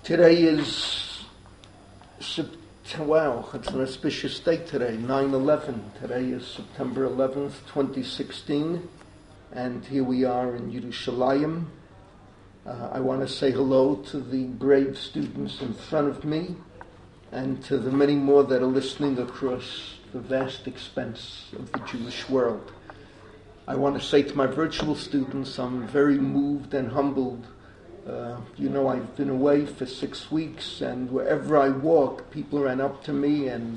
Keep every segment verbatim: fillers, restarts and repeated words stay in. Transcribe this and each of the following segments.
Today is, wow, it's an auspicious day today, nine eleven. Today is September eleventh, twenty sixteen, and here we are in Yerushalayim. Uh, I want to say hello to the brave students in front of me and to the many more that are listening across the vast expanse of the Jewish world. I want to say to my virtual students, I'm very moved and humbled. Uh, you know, I've been away for six weeks, and wherever I walk, people ran up to me and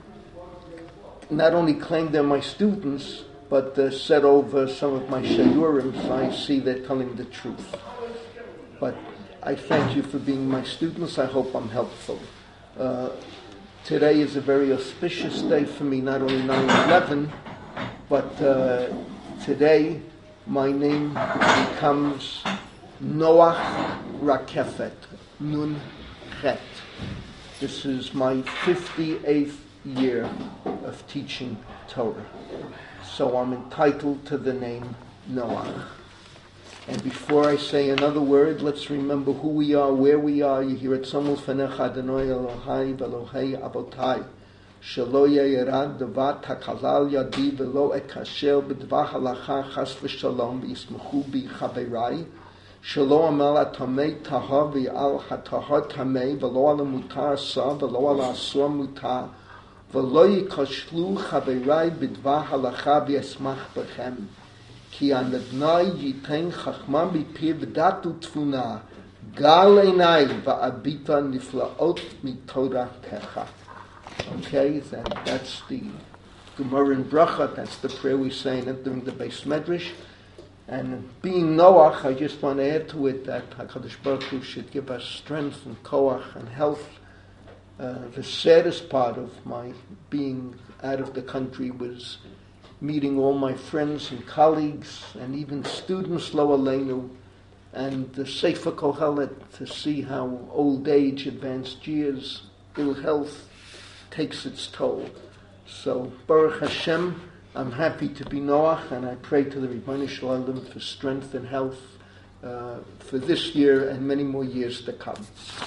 not only claim they're my students, but uh, said over some of my shiurim, so I see they're telling the truth. But I thank you for being my students. I hope I'm helpful. Uh, today is a very auspicious day for me, not only nine eleven, but uh, today my name becomes Noach Rakefet, Nun Chet. This is my fifty-eighth year of teaching Torah. So I'm entitled to the name Noach. And before I say another word, let's remember who we are, where we are. You hear it, Somos Fanecha Adonai Elohai Velohei Abotai. Shelo yerad davar takalal yadi velo ekasher b'dvar halacha chas v'shalom v'yismechu bi chaverai. Shelo amal atamei tahar v'al hatahar tamei velo al mutar sa velo al asur mutar velo yikashlu chaverai b'dvar halacha v'yasmach b'chem. Ki anadnai yiten chachma mipi v'datu tfuna gal einai va'abita niflaot mitorah techa. Okay, that, that's the Gemara in Bracha, that's the prayer we say during the Beis Medrash. And being Noach, I just want to add to it that HaKadosh Baruch Hu should give us strength and koach and health. Uh, the saddest part of my being out of the country was meeting all my friends and colleagues and even students, Lo Aleinu, and the Sefer Kohelet, to see how old age, advanced years, ill health takes its toll. So, Baruch Hashem, I'm happy to be Noach, and I pray to the Ribono Shel Olam for strength and health uh, for this year and many more years to come.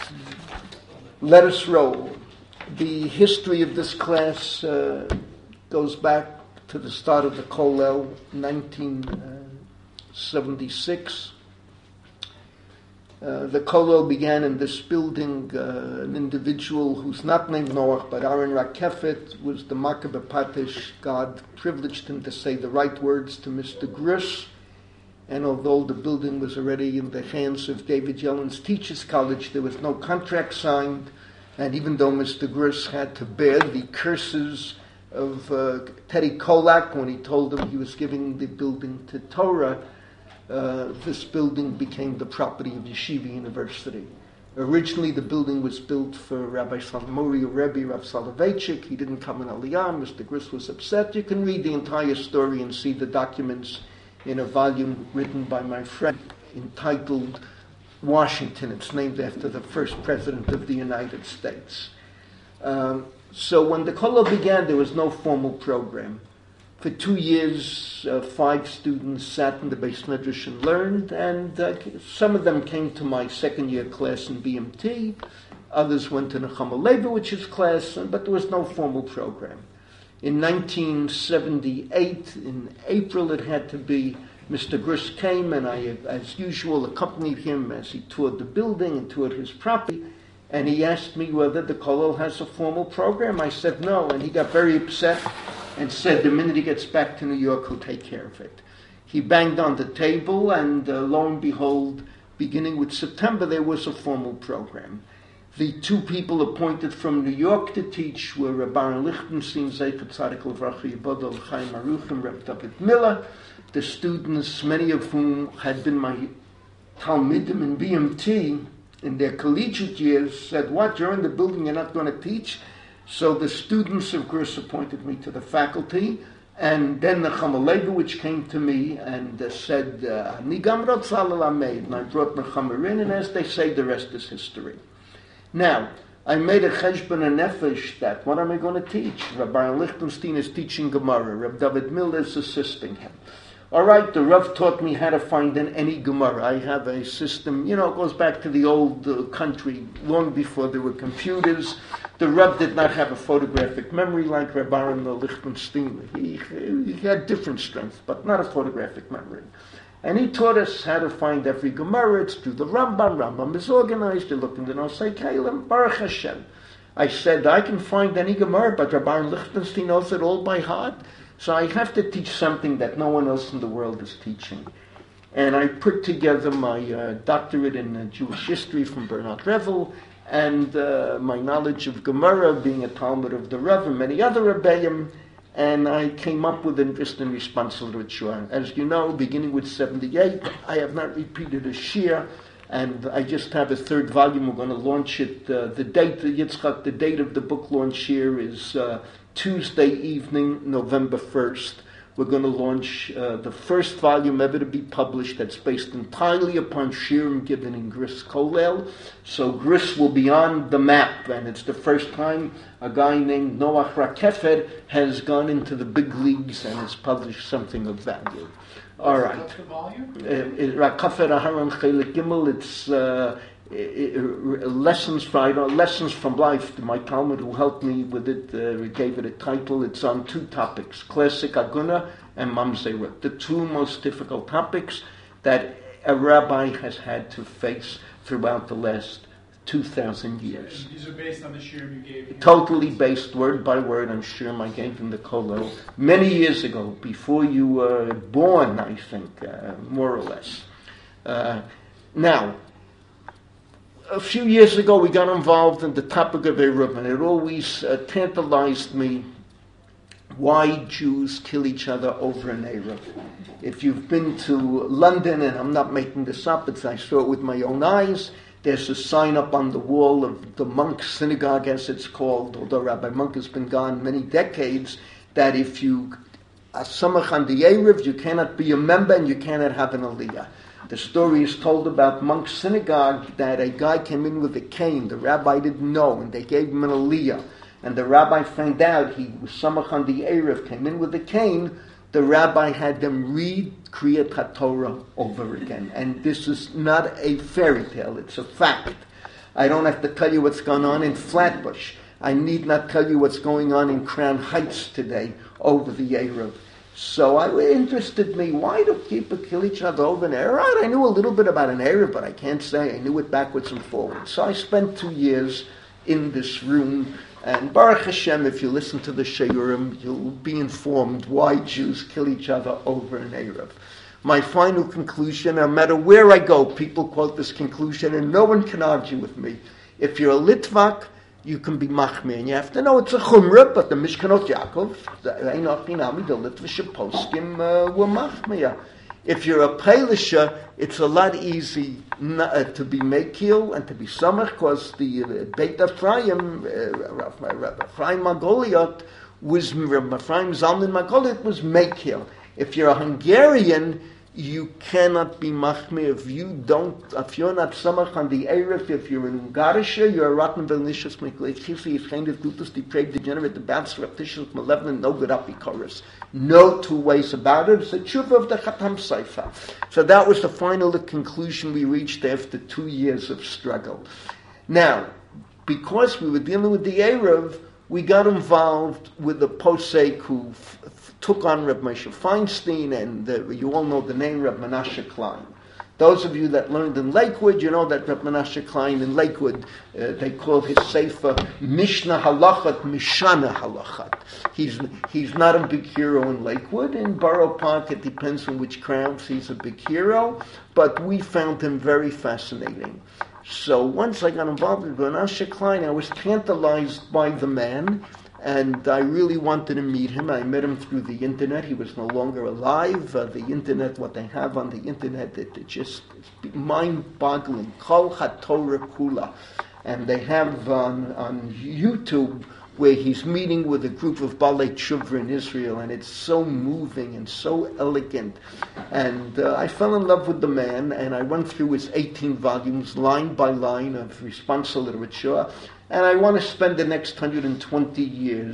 Let us roll. The history of this class uh, goes back to the start of the Kollel, nineteen seventy-six. Uh, the Kollel began in this building. Uh, an individual who's not named Noach, but Aaron Rakefet, was the Makkah Patish. God privileged him to say the right words to Mister Gruss. And although the building was already in the hands of David Yellen's Teachers College, there was no contract signed. And even though Mister Gruss had to bear the curses of uh, Teddy Kolak when he told him he was giving the building to Torah, Uh, this building became the property of Yeshiva University. Originally, the building was built for Rabbi Moriah Rebbe, Rav Soloveitchik. He didn't come in Aliyah. Mister Gruss was upset. You can read the entire story and see the documents in a volume written by my friend entitled Washington. It's named after the first president of the United States. Um, so when the Kollel began, there was no formal program. For two years, uh, five students sat in the Beis Medrash and learned, and uh, some of them came to my second-year class in B M T. Others went to Nechama Leibowitz's class, but there was no formal program. In nineteen seventy-eight, in April it had to be, Mister Gruss came, and I, as usual, accompanied him as he toured the building and toured his property, and he asked me whether the Kollel has a formal program. I said no, and he got very upset and said the minute he gets back to New York, he'll take care of it. He banged on the table, and uh, lo and behold, beginning with September, there was a formal program. The two people appointed from New York to teach were Rabbi Baron Lichtenstein, Zeichet Tzadik Levracha Yibodel Chaim Aruchim, Reb David Miller. The students, many of whom had been my Talmidim in B M T in their collegiate years, said, "What, you're in the building, you're not going to teach?" So the students of Gruss appointed me to the faculty, and then Nechama Leibowitz came to me and uh, said, "Ani gam rotza lelamed," and I brought Nechama in, and as they say, the rest is history. Now, I made a cheshbon and nefesh that, what am I going to teach? Rabbi Lichtenstein is teaching Gemara. Reb David Miller is assisting him. All right, the Rav taught me how to find in any Gemara. I have a system, you know, it goes back to the old uh, country, long before there were computers. The Rav did not have a photographic memory like Reb Aaron Lichtenstein. He, he had different strength, but not a photographic memory. And he taught us how to find every Gemara. It's through the Rambam. Rambam is organized. You look in the Nosei Kalim, Baruch Hashem. I said, I can find any Gemara, but Reb Aaron Lichtenstein knows it all by heart. So I have to teach something that no one else in the world is teaching. And I put together my uh, doctorate in uh, Jewish history from Bernard Revel, and uh, my knowledge of Gemara, being a Talmud of the Rav and many other Rebbeim, and I came up with interest in response literature. As you know, beginning with seventy-eight, I have not repeated a shir, and I just have a third volume. We're going to launch it. Uh, the date, Yitzchak, the date of the book launch here is uh, Tuesday evening, November first. We're going to launch uh, the first volume ever to be published that's based entirely upon shirim given in Gris Kolel. So Gris will be on the map, and it's the first time a guy named Noach Rakefer has gone into the big leagues and has published something of value. All right. What's the volume? Rakefer Aharon Chelik Gimel. It's uh, It, it, lessons from uh, lessons from life. My Talmud, who helped me with it, uh, gave it a title. It's on two topics: classic aguna and mamzeret, the two most difficult topics that a rabbi has had to face throughout the last two thousand years. These are based on the shirim you gave him. Totally based, word by word, on shirim I gave in the Kollel many years ago, before you were born, I think, uh, more or less. Uh, now. A few years ago, we got involved in the topic of Eruv, and it always uh, tantalized me why Jews kill each other over an Eruv. If you've been to London, and I'm not making this up, it's, I saw it with my own eyes, there's a sign up on the wall of the Monk Synagogue, as it's called, although Rabbi Monk has been gone many decades, that if you are samach on the Eruv, you cannot be a member and you cannot have an aliyah. The story is told about Monk's synagogue that a guy came in with a cane. The rabbi didn't know, and they gave him an aliyah. And the rabbi found out he was samach on the Erev, came in with a cane. The rabbi had them read Kriyat HaTorah over again. And this is not a fairy tale, it's a fact. I don't have to tell you what's going on in Flatbush. I need not tell you what's going on in Crown Heights today over the Erev. So I, it interested me, why do people kill each other over an Erev? I knew a little bit about an Erev, but I can't say I knew it backwards and forwards. So I spent two years in this room, and Baruch Hashem, if you listen to the Sheyurim, you'll be informed why Jews kill each other over an Erev. My final conclusion, no matter where I go, people quote this conclusion, and no one can argue with me. If you're a Litvak, you can be machmir, and you have to know it's a chumrah, but the Mishkanot Yaakov, the Litvish poskim uh, were machmir. If you're a Peilisha, it's a lot easy not, uh, to be mekil and to be samach, because the uh, Beit Ephraim, uh, Rabbi Ephraim Magoliot was, Rabbi Ephraim Zalman Magoliot was mekil. If you're a Hungarian, you cannot be machmir if you don't, if you're not samach on the Erev, if you're in Ungarisha, you're a rotten velnicious mekleichisi, if kind of glutus, depraved, degenerate, the bad surreptitious, malevolent, no good apikoris. No two ways about it. It's the tshuva of the Chatam Seifa. So that was the final conclusion we reached after two years of struggle. Now, because we were dealing with the Erev, we got involved with the posek who f- f- took on Reb Moshe Feinstein, and the, you all know the name Reb Menashe Klein. Those of you that learned in Lakewood, you know that Reb Menashe Klein in Lakewood, uh, they call his sefer Mishnah Halachat, Mishana Halachat. He's he's not a big hero in Lakewood. In Borough Park, it depends on which crowds he's a big hero, but we found him very fascinating. So once I got involved with Menashe Klein, I was tantalized by the man, and I really wanted to meet him. I met him through the internet. He was no longer alive. Uh, the internet, what they have on the internet, it, it just it's mind-boggling. Kol HaTorah Kula. And they have on, on YouTube where he's meeting with a group of Balei Tshuva in Israel, and it's so moving and so elegant. And uh, I fell in love with the man, and I went through his eighteen volumes, line by line, of responsa literature, and I want to spend the next one hundred twenty years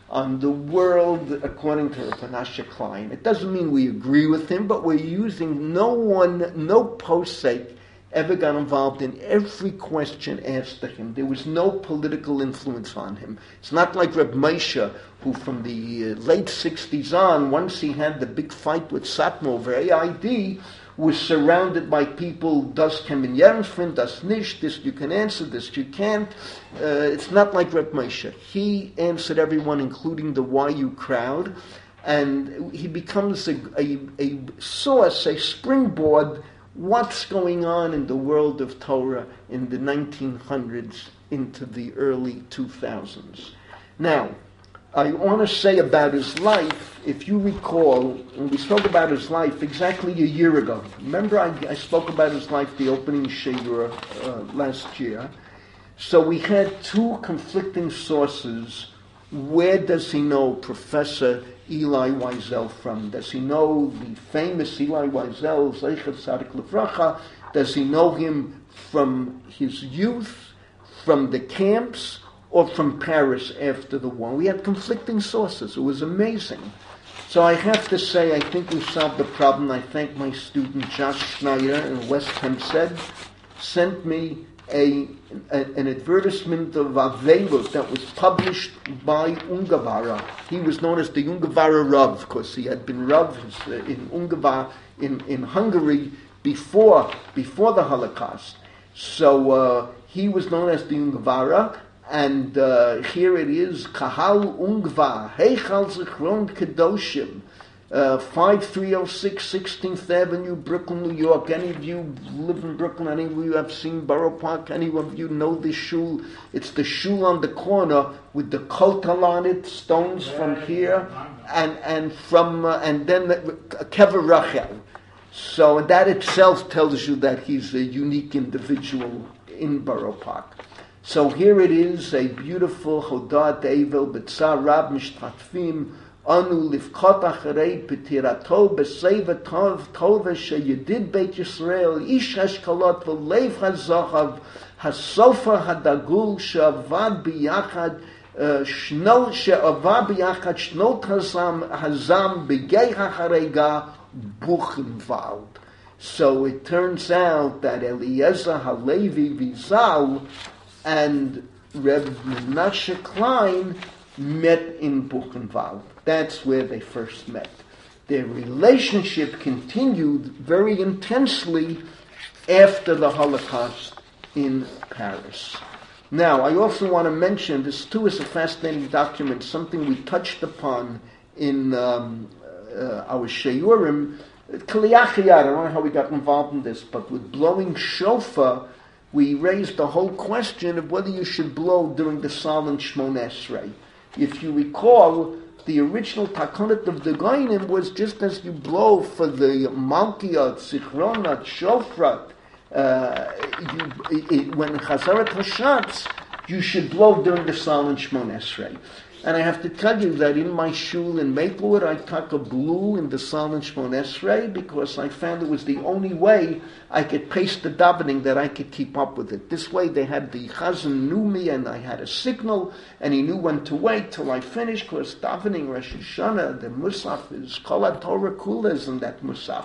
on the world according to Rav Menashe Klein. It doesn't mean we agree with him, but we're using no one, no posek ever got involved in every question asked to him. There was no political influence on him. It's not like Reb Moshe, who from the uh, late sixties on, once he had the big fight with Satmar over A I D, was surrounded by people, das kemen Jernfriend, das nicht, this you can answer, this you can't. Uh, it's not like Reb Moshe. He answered everyone, including the Y U crowd, and he becomes a, a, a source, a springboard. What's going on in the world of Torah in the nineteen hundreds into the early two thousands. Now, I want to say about his life, if you recall, when we spoke about his life exactly a year ago. Remember I, I spoke about his life, the opening Shiur uh, last year. So we had two conflicting sources. Where does he know Professor Eli Wiesel from? Does he know the famous Eli Wiesel, Zeichet Tzadik Livracha? Does he know him from his youth, from the camps, or from Paris after the war? We had conflicting sources. It was amazing. So I have to say, I think we solved the problem. I thank my student Josh Schneider in West Hempstead, sent me A, a, an advertisement of Avelut that was published by Ungavara. He was known as the Ungavara Rav, because he had been Rav in Ungavara in, in Hungary before before the Holocaust. So uh, he was known as the Ungavara, and uh, here it is, Kahal Ungva, Heichal Zichron Kedoshim, Uh, five three oh six sixteenth Avenue, Brooklyn, New York. Any of you live in Brooklyn? Any of you have seen Borough Park? Any of you know this shul? It's the shul on the corner with the kotel on it, stones from here, and and from uh, and then the, uh, Kever Rachel. So that itself tells you that he's a unique individual in Borough Park. So here it is, a beautiful Chodat Eivel B'tzar Rab Mishtatfim. Anu livkot acharei petirato b'seiva tov tova sheyedid Beit Yisrael ish hashkalot v'leiv hazachav hasofa hadagul she'avad b'yachad shno she'avad b'yachad shnot hazam hazam b'gei hacharega Buchenwald. So it turns out that Eliezer Halevi Vizal and Reb Menashe Klein met in Buchenwald. That's where they first met. Their relationship continued very intensely after the Holocaust in Paris. Now, I also want to mention, this too is a fascinating document, something we touched upon in um, uh, our Shiurim. Kaliyachiyad, I don't know how we got involved in this, but with blowing shofar, we raised the whole question of whether you should blow during the Silent Shmon Esrei. If you recall, the original takonot of the Goyim was just as you blow for the Malkiyot, Zichronot, Shofrat, uh, you, it, when Chazarat Hashatz, you should blow during the Silent Shmon Esrei. And I have to tell you that in my shul in Maplewood, I took a blue in the Silent Shmon Esrei because I found it was the only way I could pace the davening, that I could keep up with it. This way they had, the Chazan knew me and I had a signal, and he knew when to wait till I finished, because davening Rosh Hashanah, the Musaf is Kol HaTorah Kula is in that Musaf.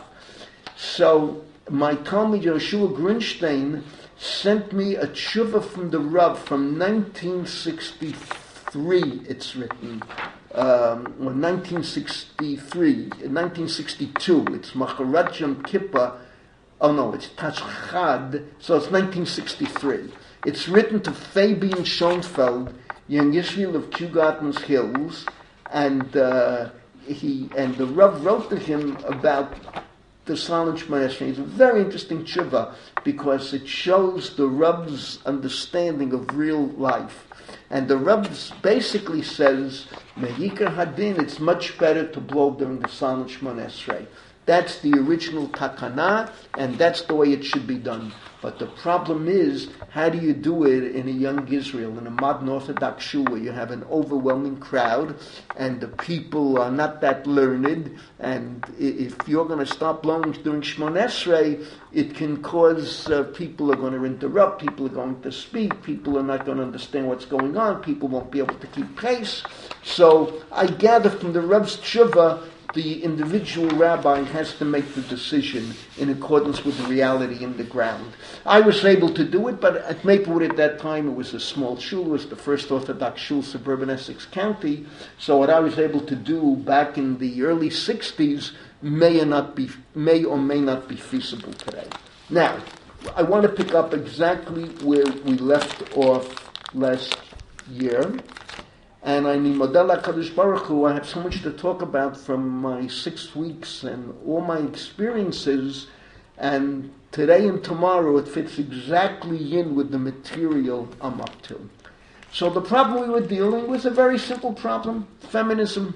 So my Talmid Yoshua Grinstein sent me a tshuva from the Rav from nineteen sixty-three, it's written, um, or nineteen sixty-three, nineteen sixty-two, it's Macharat Yom Kippur, oh no, it's Tashchad, so it's nineteen sixty-three. It's written to Fabian Schoenfeld, young Yisrael of Kew Gardens Hills, and uh, he and the Rav wrote to him about the Silent Shmon Esrei. It's a very interesting tshuva because it shows the Rav's understanding of real life. And the Rav basically says, Mehikar Hadin, it's much better to blow during the Silent Shmon Esrei. That's the original takana, and that's the way it should be done. But the problem is, how do you do it in a young Israel, in a modern Orthodox shul where you have an overwhelming crowd and the people are not that learned, and if you're going to start blowing during Shmoneh Esrei, it can cause uh, people are going to interrupt, people are going to speak, people are not going to understand what's going on, people won't be able to keep pace. So I gather from the Rav's tshuva, the individual rabbi has to make the decision in accordance with the reality in the ground. I was able to do it, but at Maplewood at that time, it was a small shul. It was the first Orthodox shul, suburban Essex County. So what I was able to do back in the early sixties may or not be, may or may not be feasible today. Now, I want to pick up exactly where we left off last year. And I need Model HaKadosh Baruch Hu. I have so much to talk about from my six weeks and all my experiences. And today and tomorrow it fits exactly in with the material I'm up to. So the problem we were dealing with was a very simple problem, feminism.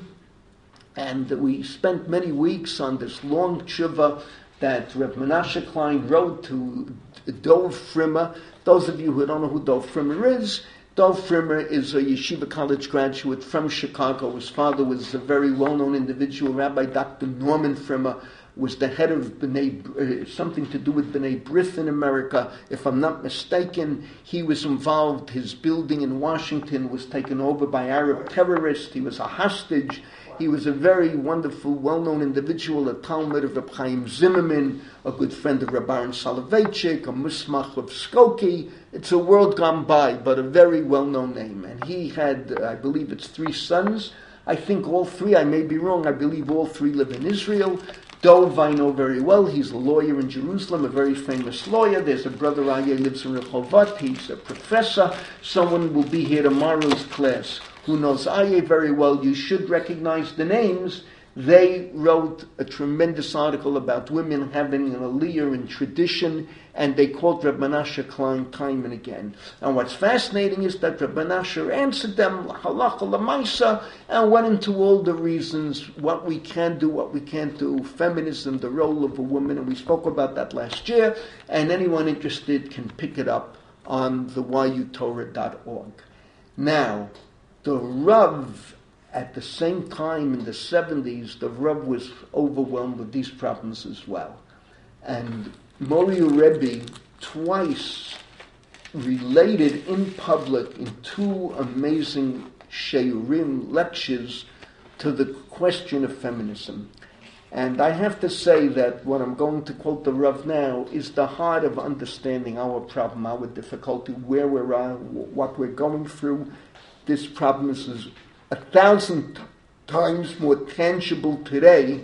And we spent many weeks on this long tshuva that Reb Menashe Klein wrote to Dov Frimmer. Those of you who don't know who Dov Frimmer is, Dov Frimmer is a yeshiva college graduate from Chicago. His father was a very well-known individual. Rabbi Doctor Norman Frimmer was the head of B'nai, uh, something to do with B'nai B'rith in America. If I'm not mistaken, he was involved. His building in Washington was taken over by Arab terrorists. He was a hostage. He was a very wonderful, well-known individual, a Talmud of Reb Chaim Zimmerman, a good friend of Reb Aaron Soloveitchik, a Musmach of Skokie. It's a world gone by, but a very well-known name. And he had, uh, I believe it's three sons. I think all three, I may be wrong, I believe all three live in Israel. Dov I know very well. He's a lawyer in Jerusalem, a very famous lawyer. There's a brother Aryeh lives in Rehovot. He's a professor. Someone will be here tomorrow's class who knows Aryeh very well. You should recognize the names. They wrote a tremendous article about women having an aliyah in tradition, and they quote Reb Menashe Klein time and again. And what's fascinating is that Reb Menashe answered them halacha l'maisa and went into all the reasons, what we can do, what we can't do, feminism, the role of a woman, and we spoke about that last year, and anyone interested can pick it up on the y u torah dot org. Now, the Rav, at the same time in the seventies, the Rav was overwhelmed with these problems as well. And Mori Rebbe twice related in public in two amazing sheurim lectures to the question of feminism. And I have to say that what I'm going to quote the Rav now is the heart of understanding our problem, our difficulty, where we're at, what we're going through. This problem is a thousand times more tangible today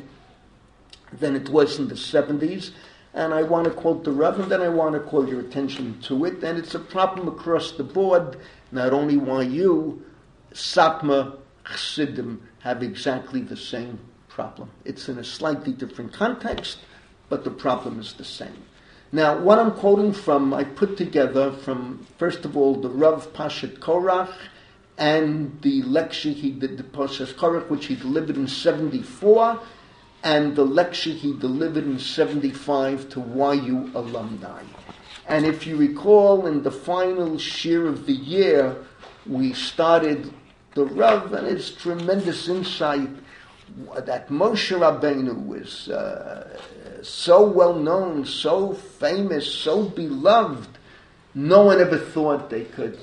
than it was in the seventies. And I want to quote the Rav, and then I want to call your attention to it. And it's a problem across the board. Not only Y U, Satmar, Chassidim have exactly the same problem. It's in a slightly different context, but the problem is the same. Now, what I'm quoting from, I put together from, first of all, the Rav Pashat Korach, and the lecture he did, the Pashat Korach, which he delivered in seventy-four, and the lecture he delivered in seventy-five to Y U alumni. And if you recall, in the final shir of the year, we started the Rav and his tremendous insight that Moshe Rabbeinu was uh, so well known, so famous, so beloved. No one ever thought they could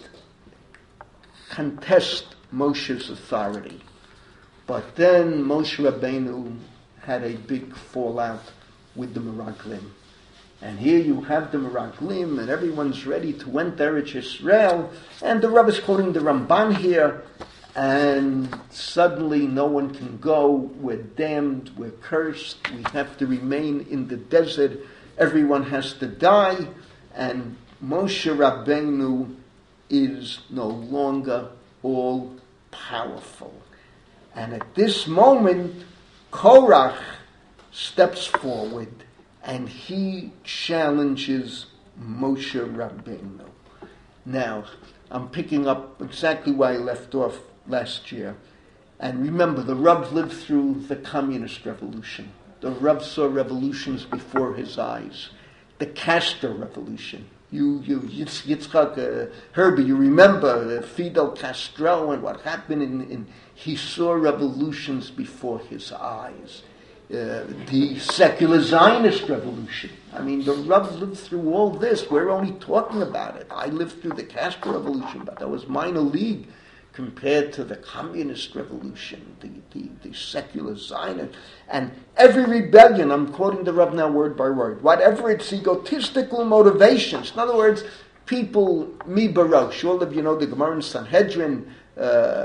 contest Moshe's authority. But then Moshe Rabbeinu had a big fallout with the Meraglim. And here you have the Meraglim, and everyone's ready to enter Eretz Yisrael, and the Rav is quoting the Ramban here, and suddenly no one can go, we're damned, we're cursed, we have to remain in the desert, everyone has to die, and Moshe Rabbeinu is no longer all powerful. And at this moment, Korach steps forward and he challenges Moshe Rabbeinu. Now, I'm picking up exactly where I left off last year. And remember, the Rav lived through the communist revolution. the Rav saw revolutions before his eyes. The Castro Revolution. You, you, Yitzchak, uh, Herbie, you remember uh, Fidel Castro and what happened in, in, he saw revolutions before his eyes. Uh, the secular Zionist revolution. I mean, the Rav lived through all this. We're only talking about it. I lived through the Castro Revolution, but that was minor league compared to the communist revolution, the, the, the secular Zionist. And every rebellion, I'm quoting the Rav now word by word, whatever its egotistical motivations, in other words, people, mi barosh, all of you know the Gemara in Sanhedrin, uh,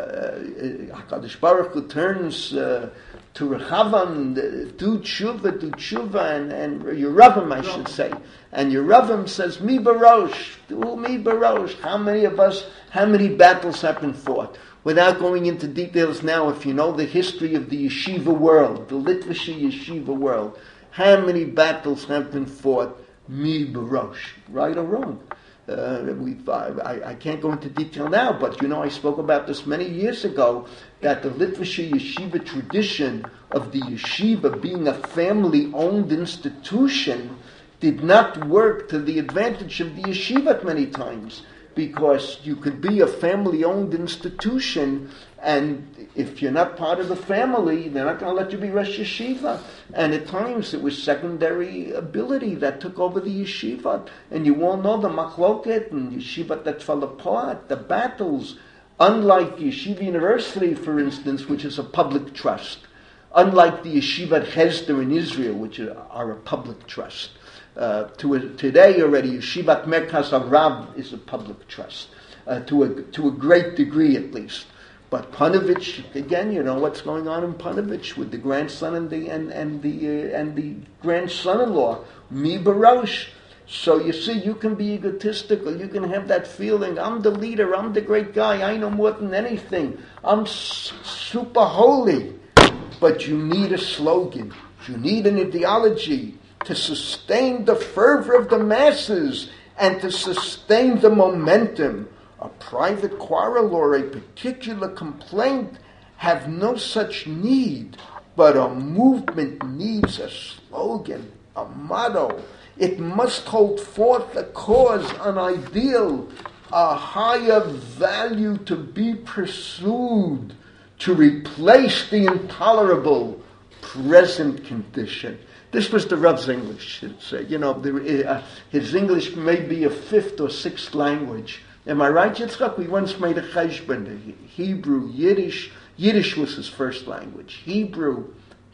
HaKadosh Baruch Hu turns uh, to Rechavam, do tshuva, do tshuva, and, and Yeravim, I should say. And Yeravim says, mi barosh, do mi barosh. How many of us, how many battles have been fought? Without going into details now, if you know the history of the yeshiva world, the Litvish yeshiva world, how many battles have been fought? Mi barosh, right or wrong? Uh, we, I, I can't go into detail now, but you know, I spoke about this many years ago, that the Litvish yeshiva tradition of the yeshiva being a family-owned institution did not work to the advantage of the yeshiva many times, because you could be a family-owned institution, and if you're not part of the family, they're not going to let you be Rosh Yeshiva. And at times it was secondary ability that took over the yeshiva. And you all know the machloket and yeshiva that fell apart, the battles. Unlike Yeshiva University, for instance, which is a public trust. Unlike the Yeshiva Hesder in Israel, which are a public trust. Uh, to a, today already, Yeshivat Merkaz Arav is a public trust, uh, to a to a great degree at least. But Panovich, again, you know what's going on in Panovich with the grandson and the and and the uh, and the grandson-in-law, Mi Barosh. So you see, you can be egotistical. You can have that feeling, I'm the leader, I'm the great guy, I know more than anything. I'm s- super holy. But you need a slogan. You need an ideology to sustain the fervor of the masses and to sustain the momentum. A private quarrel or a particular complaint have no such need, but a movement needs a slogan, a motto. It must hold forth a cause, an ideal, a higher value to be pursued, to replace the intolerable present condition. This was the Rav's English. It's, uh, you know, the, uh, his English may be a fifth or sixth language. Am I right, Yitzchak? We once made a cheshbon. Hebrew, Yiddish. Yiddish was his first language. Hebrew.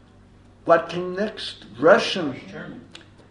What came next? Russian. German.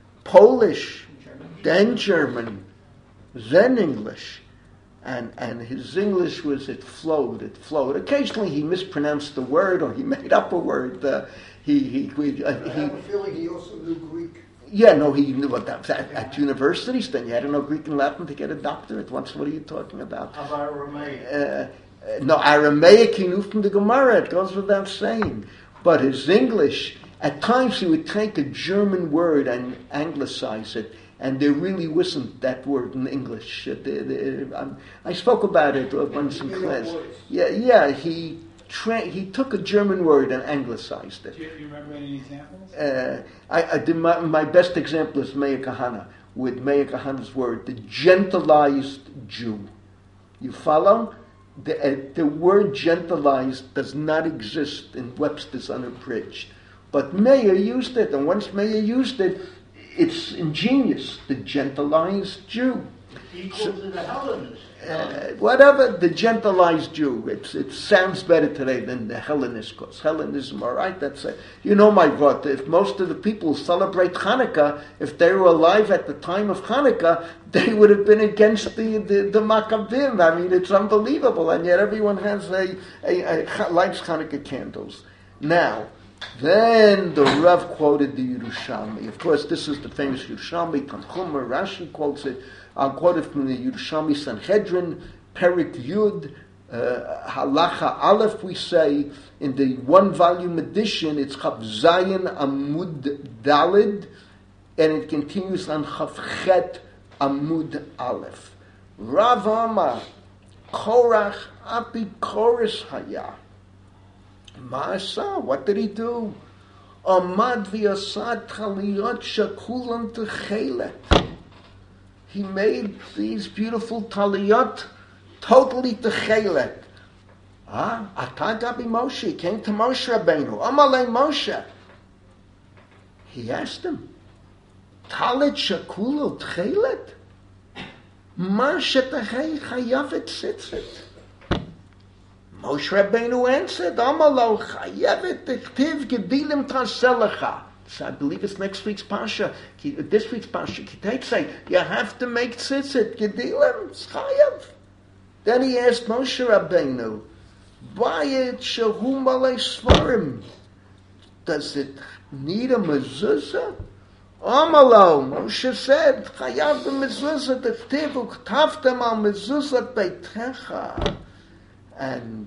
Polish. German. Then German. Then English. And and his English was, it flowed, it flowed. Occasionally he mispronounced the word or he made up a word. Uh, he, he, he, uh, he, I have a feeling he also knew Greek. Yeah, no, he knew what that was at, at universities. Then you had to know Greek and Latin to get a doctorate. Once, what are you talking about? How about Aramaic? Uh, uh, no, Aramaic he knew from the Gemara. It goes without saying. But his English, at times he would take a German word and anglicize it, and there really wasn't that word in English. Uh, the, the, um, I spoke about it once in class. Yeah, yeah, he tra- he took a German word and anglicized it. Do you, do you remember any examples? Uh, I, I did my, my best example is Meir Kahana, with Meir Kahana's word, the gentilized Jew. You follow? The, uh, the word gentilized does not exist in Webster's Unabridged. But Meir used it, and once Meir used it, it's ingenious, the gentilized Jew. Equal so, to the Hellenist. Uh, whatever, the gentilized Jew. It's, it sounds better today than the Hellenist, because Hellenism, all right, that's it. You know my God, if most of the people who celebrate Hanukkah, if they were alive at the time of Hanukkah, they would have been against the, the, the Maccabim. I mean, it's unbelievable, and yet everyone has a, a, a lights Hanukkah candles. Now, then the Rav quoted the Yerushalmi. Of course, this is the famous Yerushalmi. Tanchuma, Rashi quotes it. I'll quote it from the Yerushalmi Sanhedrin, Perik Yud, uh, Halacha Aleph, we say. In the one-volume edition, it's Chav Zayin Amud Dalid, and it continues on Chav Chet Amud Aleph. Rav Amar, Korach Apikoris Haya. Ma'asa, what did he do? Amad v'asad taliyot shakulam techelet. He made these beautiful taliyot totally techelet. Ah, Atah Gabi Moshe. He came to Moshe Rabbeinu. Amalei Moshe. He asked him, Talit shakulo techelet? Ma shetachei chayavet tzitzit. Moshe Rabbeinu answered, Amalo chayavet tichtiv gedilim taselecha. So I believe it's next week's Pasha. This week's Pasha. Kitayt say, you have to make tzitzit. Gedilim, chayav. Then he asked Moshe Rabbeinu, Bayit shehu malei svarim. Does it need a mezuzah? Amalo, Moshe said, Chayav b'mezuzah tichtiv uktavtem al mezuzah beitecha. And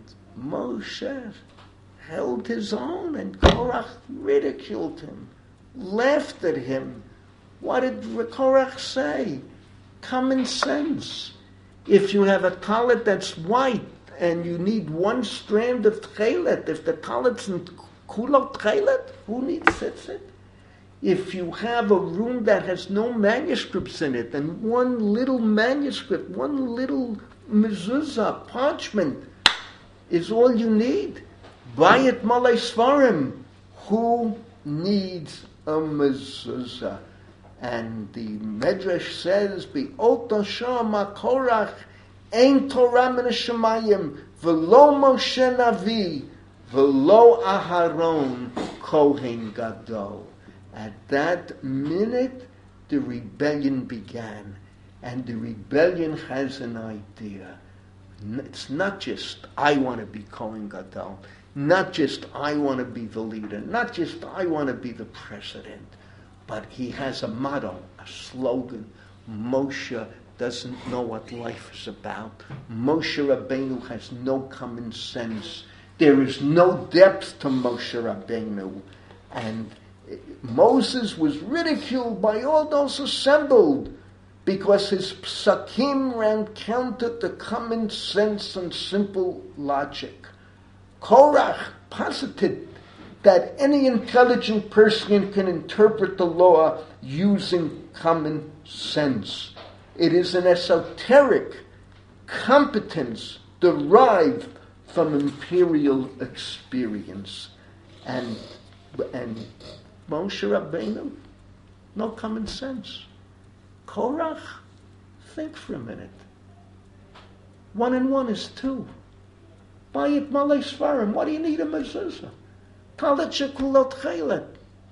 Moshe held his own, and Korach ridiculed him, laughed at him. What did Korach say? Common sense. If you have a talit that's white and you need one strand of tchelet, if the talit's in kulot tchelet, who needs tzitzit? If you have a room that has no manuscripts in it and one little manuscript, one little mezuzah, parchment, is all you need. Bayit malei svarim. Who needs a mezuzah? And the Medrash says, Be'oto shama korach ein Torah min hashamayim v'lo Moshe Navi v'lo Aharon Kohen Gadol. At that minute, the rebellion began. And the rebellion has an idea. It's not just, I want to be Kohen Gadol. Not just, I want to be the leader. Not just, I want to be the president. But he has a motto, a slogan. Moshe doesn't know what life is about. Moshe Rabbeinu has no common sense. There is no depth to Moshe Rabbeinu. And Moses was ridiculed by all those assembled, because his psakim ran counter to common sense and simple logic. Korach posited that any intelligent person can interpret the law using common sense. It is an esoteric competence derived from imperial experience. And, and Moshe Rabbeinu, no common sense. Korach, think for a minute. One and one is two. Bayit malei svarim. What do you need a mezuzah? Talit shekulot chelet.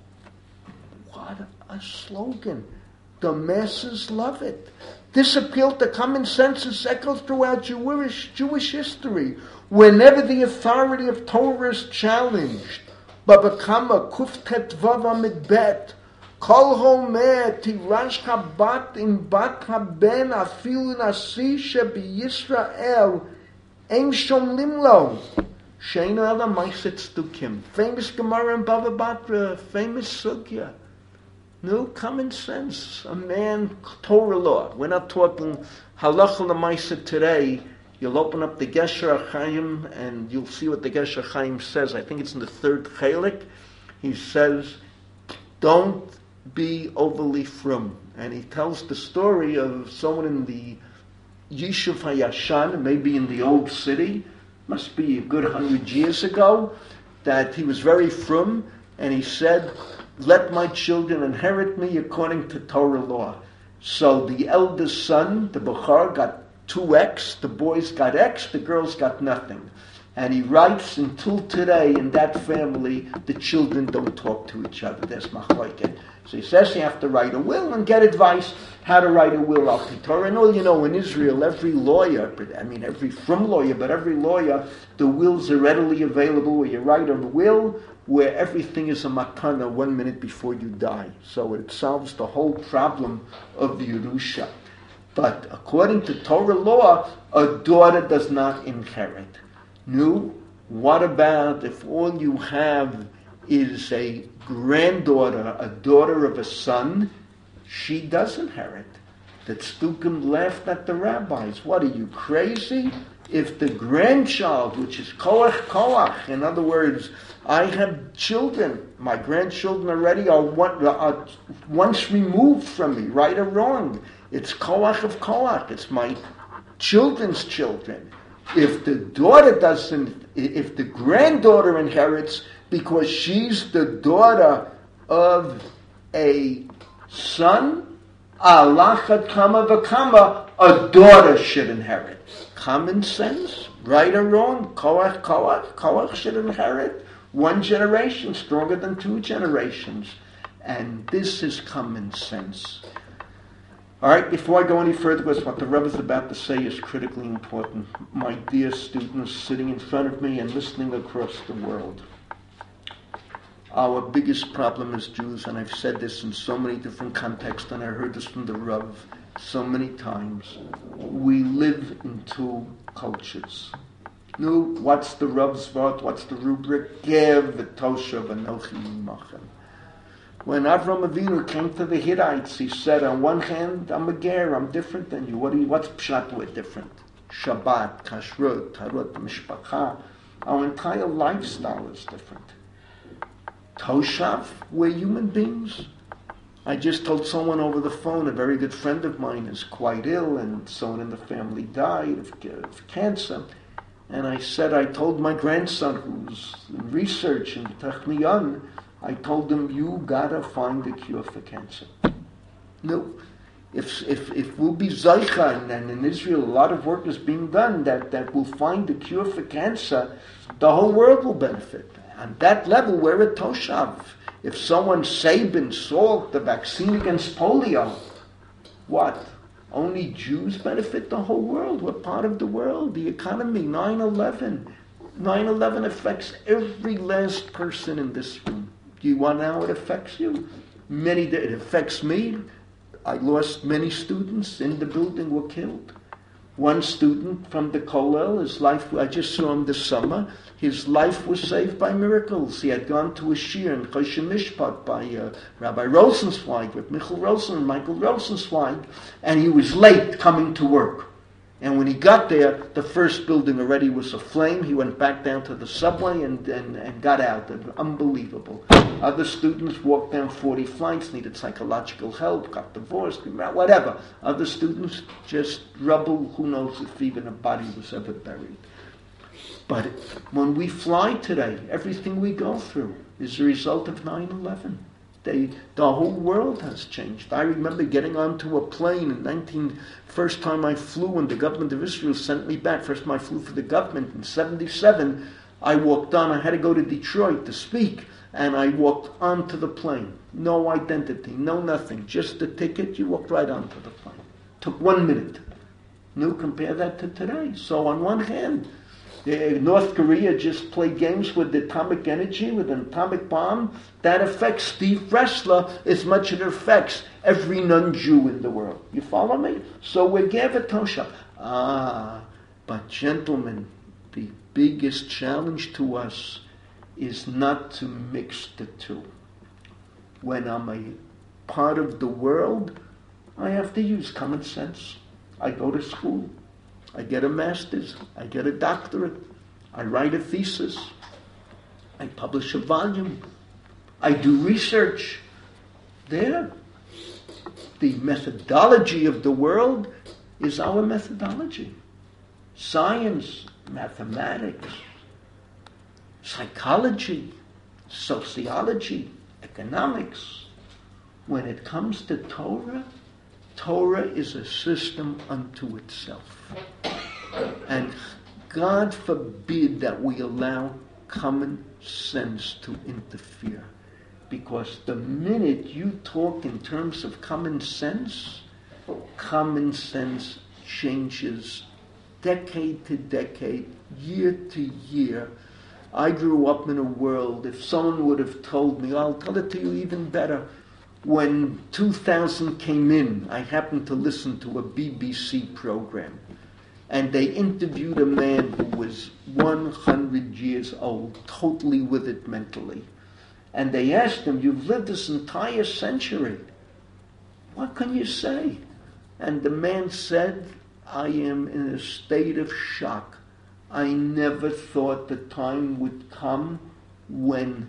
What a slogan. The masses love it. This appeal to common sense is echoed throughout Jewish, Jewish history. Whenever the authority of Torah is challenged, Baba Kama, Kuftet Vava Midbet, Kol homer tirash habat im bat haben afil nasi shebi Yisrael ein shomlim lo sheinu ela ma'aset stukim. Famous Gemara in Bava Batra, famous sugya. No common sense. A man, Torah law. We're not talking halacha l'maisa today. You'll open up the Gesher HaChaim and you'll see what the Gesher HaChaim says. I think it's in the third chelik. He says, don't be overly frum. And he tells the story of someone in the Yishuv HaYashan, maybe in the old city, must be a good hundred years ago, that he was very frum, and he said, let my children inherit me according to Torah law. So the eldest son, the Bukhar, got two X, the boys got X, the girls got nothing. And he writes, until today, in that family, the children don't talk to each other. There's machloket. So he says you have to write a will and get advice how to write a will al pi Torah. And all you know, in Israel, every lawyer, I mean every from lawyer, but every lawyer, the wills are readily available where you write a will where everything is a matana one minute before you die. So it solves the whole problem of the Yerusha. But according to Torah law, a daughter does not inherit. No, what about if all you have is a granddaughter, a daughter of a son? She does inherit. The Tzdukim laughed at the rabbis. What, are you crazy? If the grandchild, which is koach koach, in other words, I have children My grandchildren already are, one, are once removed from me, right or wrong. It's koach of koach. It's my children's children. If the daughter doesn't, if the granddaughter inherits because she's the daughter of a son, alachat kama v'kama, a daughter should inherit. Common sense, right or wrong, koach, koach, koach should inherit. One generation stronger than two generations. And this is common sense. All right, before I go any further, because what the Rebbe is about to say is critically important. My dear students sitting in front of me and listening across the world. Our biggest problem as Jews, and I've said this in so many different contexts, and I heard this from the Rav so many times, we live in two cultures. Nu, what's the Rav's vart? What's the rubric? Gev v'tosha v'nochi imachem. When Avram Avinu came to the Hittites, he said, on one hand, I'm a ger, I'm different than you. What do you what's pshat we're different? Shabbat, kashrut, tarut, mishpacha. Our entire lifestyle is different. Toshav, we're human beings. I just told someone over the phone, a very good friend of mine is quite ill, and someone in the family died of, of cancer. And I said, I told my grandson, who's in research in Technion, I told him, you gotta find a cure for cancer. No. If if if we'll be Zaycha, and in Israel a lot of work is being done that, that will find a cure for cancer, the whole world will benefit. On that level, we're a Toshav. If someone Sabin, Salk, the vaccine against polio, what? Only Jews benefit? The whole world. We're part of the world. The economy, nine eleven. nine eleven affects every last person in this room. Do you want to know how it affects you? Many, it affects me. I lost many students in the building were killed. One student from the Kollel, his life, I just saw him this summer, his life was saved by miracles. He had gone to a shir in Choshen Mishpat by uh, Rabbi Rosenzweig, with Michael Rosen, Michael Rosenzweig, and he was late coming to work. And when he got there, the first building already was aflame. He went back down to the subway and, and, and got out. Unbelievable. Other students walked down forty flights, needed psychological help, got divorced, whatever. Other students, just rubble, who knows if even a body was ever buried. But when we fly today, everything we go through is a result of nine eleven. They, the whole world has changed. I remember getting onto a plane in nineteen. First time I flew when the government of Israel sent me back. First time I flew for the government in seventy-seven. I walked on. I had to go to Detroit to speak, and I walked onto the plane. No identity, no nothing, just the ticket. You walked right onto the plane. Took one minute. Now compare that to today. So on one hand, North Korea just played games with atomic energy, with an atomic bomb. That affects Steve Bressler as much as it affects every non-Jew in the world. You follow me? So we're Gevatosha. Ah, but gentlemen, the biggest challenge to us is not to mix the two. When I'm a part of the world, I have to use common sense. I go to school. I get a master's, I get a doctorate, I write a thesis, I publish a volume, I do research. There, the methodology of the world is our methodology. Science, mathematics, psychology, sociology, economics. When it comes to Torah, Torah is a system unto itself. And God forbid that we allow common sense to interfere. Because the minute you talk in terms of common sense, common sense changes decade to decade, year to year. I grew up in a world, if someone would have told me, I'll tell it to you even better. When two thousand came in, I happened to listen to a B B C program, and they interviewed a man who was one hundred years old, totally with it mentally. And they asked him, you've lived this entire century. What can you say? And the man said, I am in a state of shock. I never thought the time would come when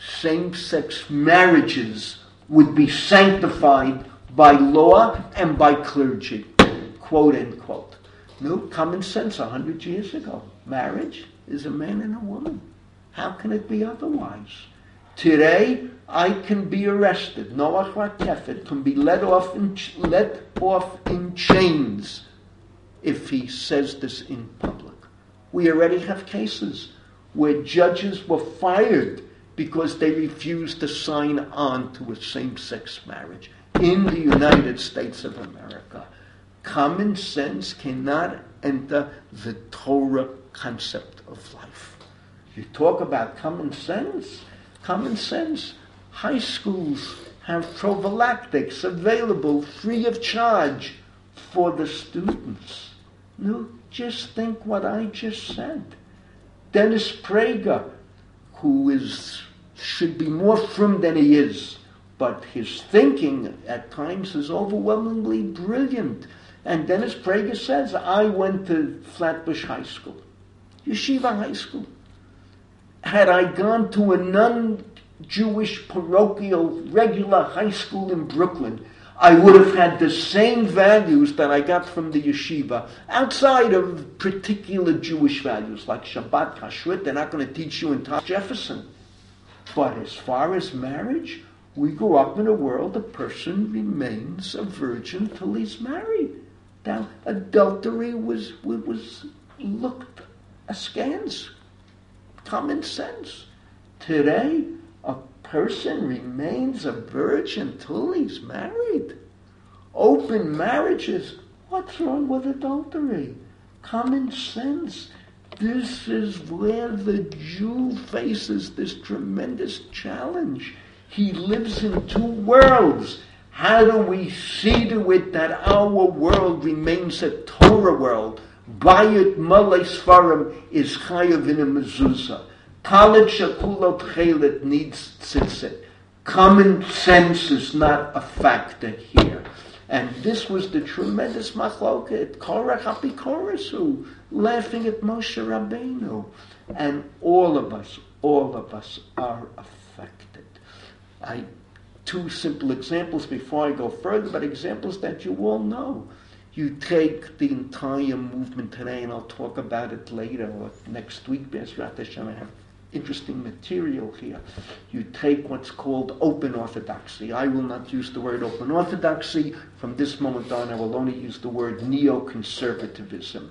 same-sex marriages would be sanctified by law and by clergy, quote unquote. No, common sense a hundred years ago. Marriage is a man and a woman. How can it be otherwise? Today, I can be arrested. Noach Rakefet can be let off in, let off in chains if he says this in public. We already have cases where judges were fired because they refused to sign on to a same-sex marriage in the United States of America. Common sense cannot enter the Torah concept of life. You talk about common sense, common sense. High schools have prophylactics available free of charge for the students. No, just think what I just said. Dennis Prager, who is should be more frum than he is, but his thinking at times is overwhelmingly brilliant. And Dennis Prager says, I went to Flatbush High School, Yeshiva High School. Had I gone to a non-Jewish parochial regular high school in Brooklyn, I would have had the same values that I got from the yeshiva, outside of particular Jewish values like Shabbat, Kashrut. They're not going to teach you in Thomas Jefferson. But as far as marriage, we grew up in a world a person remains a virgin till he's married. Now, adultery was was looked askance. Common sense. Today, a person remains a virgin till he's married. Open marriages. What's wrong with adultery? Common sense. This is where the Jew faces this tremendous challenge. He lives in two worlds. How do we see to it that our world remains a Torah world? Bayit Malay Sfarim is chayav in a mezuzah. Talit shakulot chelet needs tzitzit. Common sense is not a factor here. And this was the tremendous machloket. Korach apikorasu, laughing at Moshe Rabbeinu. And all of us, all of us are affected. I Two simple examples before I go further, but examples that you all know. You take the entire movement today, and I'll talk about it later or next week, Be'ezrat Hashem. I have interesting material here. You take what's called open orthodoxy. I will not use the word open orthodoxy. From this moment on, I will only use the word neoconservatism.